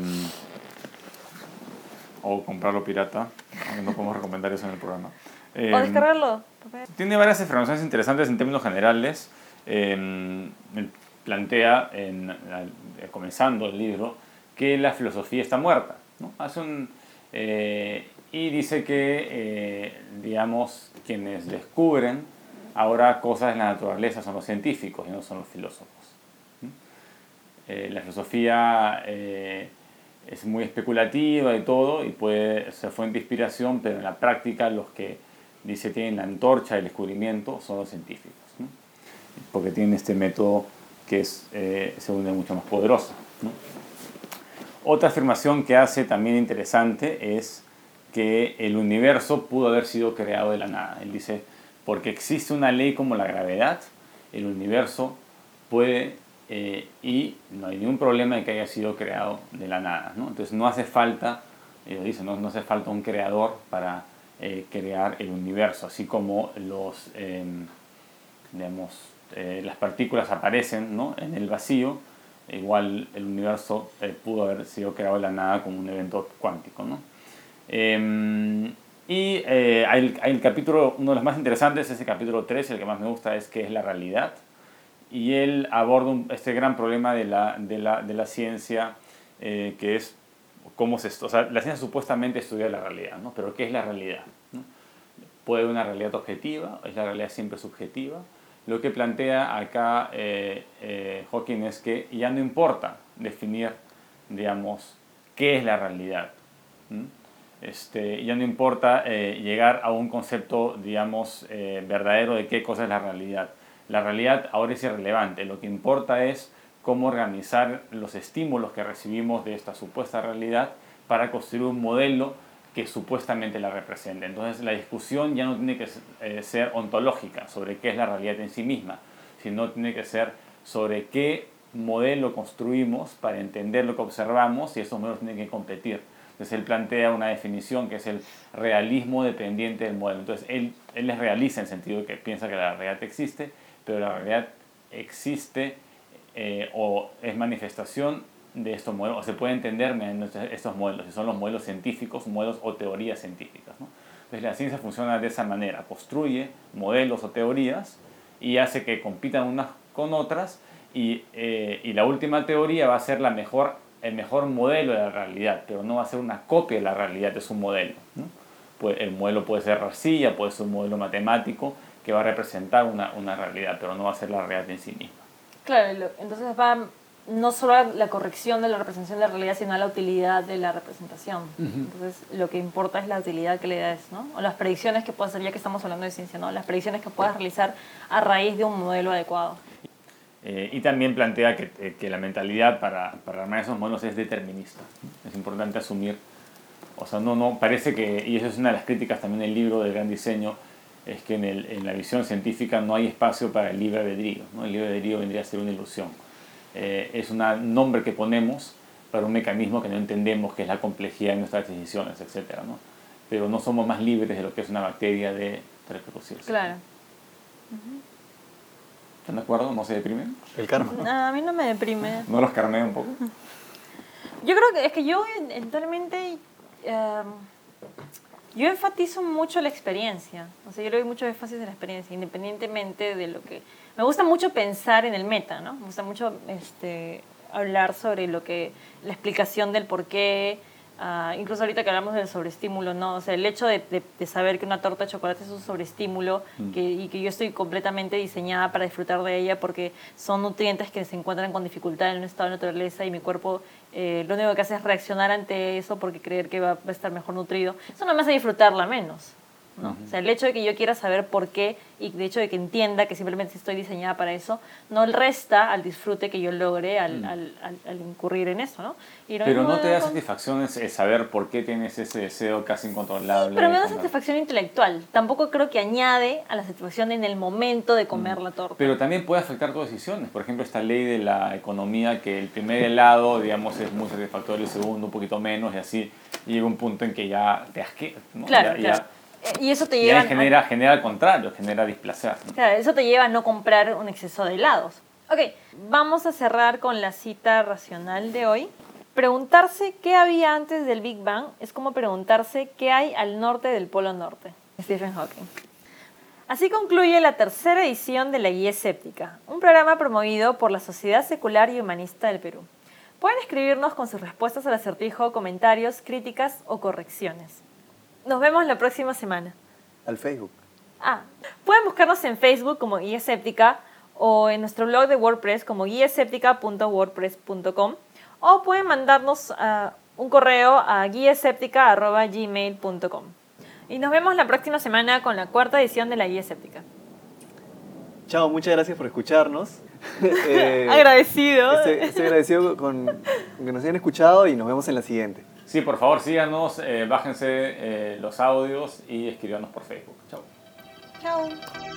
o comprarlo pirata, aunque no podemos recomendar eso en el programa. Eh, o descargarlo. Tiene varias informaciones interesantes en términos generales. Eh, plantea, en, eh, comenzando el libro, que la filosofía está muerta, ¿no? Hace un, eh, y dice que, eh, digamos, quienes descubren ahora cosas de la naturaleza son los científicos y no son los filósofos. Eh, la filosofía eh, es muy especulativa y todo, y puede ser fuente de inspiración, pero en la práctica los que, dice, tienen la antorcha del descubrimiento son los científicos, ¿no? Porque tienen este método que que es, eh, se vuelve mucho más poderosa, ¿no? Otra afirmación que hace también interesante es que el universo pudo haber sido creado de la nada. Él dice, porque existe una ley como la gravedad, el universo puede, eh, y no hay ningún problema de que haya sido creado de la nada, ¿no? Entonces no hace falta, ellos dicen, no, no hace falta un creador para eh, crear el universo, así como los, eh, digamos, eh, las partículas aparecen, ¿no?, en el vacío, igual el universo eh, pudo haber sido creado de la nada como un evento cuántico, ¿no? Eh, y eh, hay, el, hay el capítulo, uno de los más interesantes es el capítulo tres, el que más me gusta es qué es la realidad. Y él aborda un, este gran problema de la, de la, de la ciencia, eh, que es cómo se... O sea, la ciencia supuestamente estudia la realidad, ¿no? Pero ¿qué es la realidad?, ¿no? ¿Puede haber una realidad objetiva? ¿Es la realidad siempre subjetiva? Lo que plantea acá eh, eh, Hawking es que ya no importa definir, digamos, qué es la realidad, ¿no? Este, ya no importa eh, llegar a un concepto, digamos, eh, verdadero de qué cosa es la realidad. La realidad ahora es irrelevante. Lo que importa es cómo organizar los estímulos que recibimos de esta supuesta realidad para construir un modelo que supuestamente la represente. Entonces la discusión ya no tiene que eh, ser ontológica sobre qué es la realidad en sí misma, sino tiene que ser sobre qué modelo construimos para entender lo que observamos, y esos modelos tienen que competir. Entonces él plantea una definición que es el realismo dependiente del modelo. Entonces él, él es realista en el sentido de que piensa que la realidad existe, pero la realidad existe eh, o es manifestación de estos modelos, o se puede entender mediante estos modelos, que son los modelos científicos, modelos o teorías científicas, ¿no? Entonces la ciencia funciona de esa manera, construye modelos o teorías y hace que compitan unas con otras, y, eh, y la última teoría va a ser la mejor, el mejor modelo de la realidad, pero no va a ser una copia de la realidad, es un modelo, ¿no? Pues el modelo puede ser racilla, puede ser un modelo matemático que va a representar una, una realidad, pero no va a ser la realidad en sí misma. Claro, entonces va no solo a la corrección de la representación de la realidad, sino a la utilidad de la representación. Uh-huh. Entonces, lo que importa es la utilidad que le das, ¿no? O las predicciones que puedas hacer, ya que estamos hablando de ciencia, ¿no? Las predicciones que puedas realizar a raíz de un modelo adecuado. Eh, y también plantea que, eh, que la mentalidad para, para armar esos modelos es determinista. Es importante asumir, o sea, no, no, parece que, y eso es una de las críticas también del libro del gran diseño, es que en, el, en la visión científica no hay espacio para el libre albedrío, ¿no? El libre albedrío vendría a ser una ilusión. Eh, es un nombre que ponemos para un mecanismo que no entendemos, que es la complejidad de nuestras decisiones, etcétera, ¿no? Pero no somos más libres de lo que es una bacteria de reproducirse. Claro. Uh-huh. ¿Están de acuerdo? ¿No se deprimen? El karma. No, a mí no me deprime. ¿No los carmea un poco? Yo creo que es que yo eventualmente um, yo enfatizo mucho la experiencia. O sea, yo le doy mucho énfasis en la experiencia, independientemente de lo que... Me gusta mucho pensar en el meta, ¿no? Me gusta mucho este, hablar sobre lo que... la explicación del por qué, uh, incluso ahorita que hablamos del sobreestímulo, ¿no? O sea, el hecho de, de, de saber que una torta de chocolate es un sobreestímulo mm. que, y que yo estoy completamente diseñada para disfrutar de ella porque son nutrientes que se encuentran con dificultad en un estado de naturaleza y mi cuerpo eh, lo único que hace es reaccionar ante eso porque creer que va, va a estar mejor nutrido. Eso no me hace disfrutarla menos, ¿no? Uh-huh. O sea, el hecho de que yo quiera saber por qué y el hecho de que entienda que simplemente estoy diseñada para eso, no resta al disfrute que yo logre al, mm. al, al, al incurrir en eso, ¿no? Y no pero no te da con... satisfacción es saber por qué tienes ese deseo casi incontrolable. Sí, pero me da satisfacción intelectual. Tampoco creo que añade a la satisfacción en el momento de comer mm. la torta. Pero también puede afectar tus decisiones. Por ejemplo, esta ley de la economía, que el primer helado, digamos, es muy satisfactorio, el segundo un poquito menos, y así llega un punto en que ya te asqueas, ¿no? Claro, ya, claro. Ya, y eso te lleva genera, a... genera al contrario, genera displacer, ¿no? Claro, eso te lleva a no comprar un exceso de helados. Ok, vamos a cerrar con la cita racional de hoy. Preguntarse qué había antes del Big Bang es como preguntarse qué hay al norte del Polo Norte. Stephen Hawking. Así concluye la tercera edición de La Guía Escéptica, un programa promovido por la Sociedad Secular y Humanista del Perú. Pueden escribirnos con sus respuestas al acertijo, comentarios, críticas o correcciones. Nos vemos la próxima semana. Al Facebook. Ah, pueden buscarnos en Facebook como Guía Escéptica o en nuestro blog de WordPress como guía escéptica punto wordpress punto com o pueden mandarnos uh, un correo a guía escéptica arroba gmail punto com. Y nos vemos la próxima semana con la cuarta edición de La Guía Escéptica. Chao, muchas gracias por escucharnos. Eh, agradecido. Estoy, estoy agradecido con, con que nos hayan escuchado y nos vemos en la siguiente. Sí, por favor, síganos, eh, bájense eh, los audios y escríbanos por Facebook. Chao. Chao.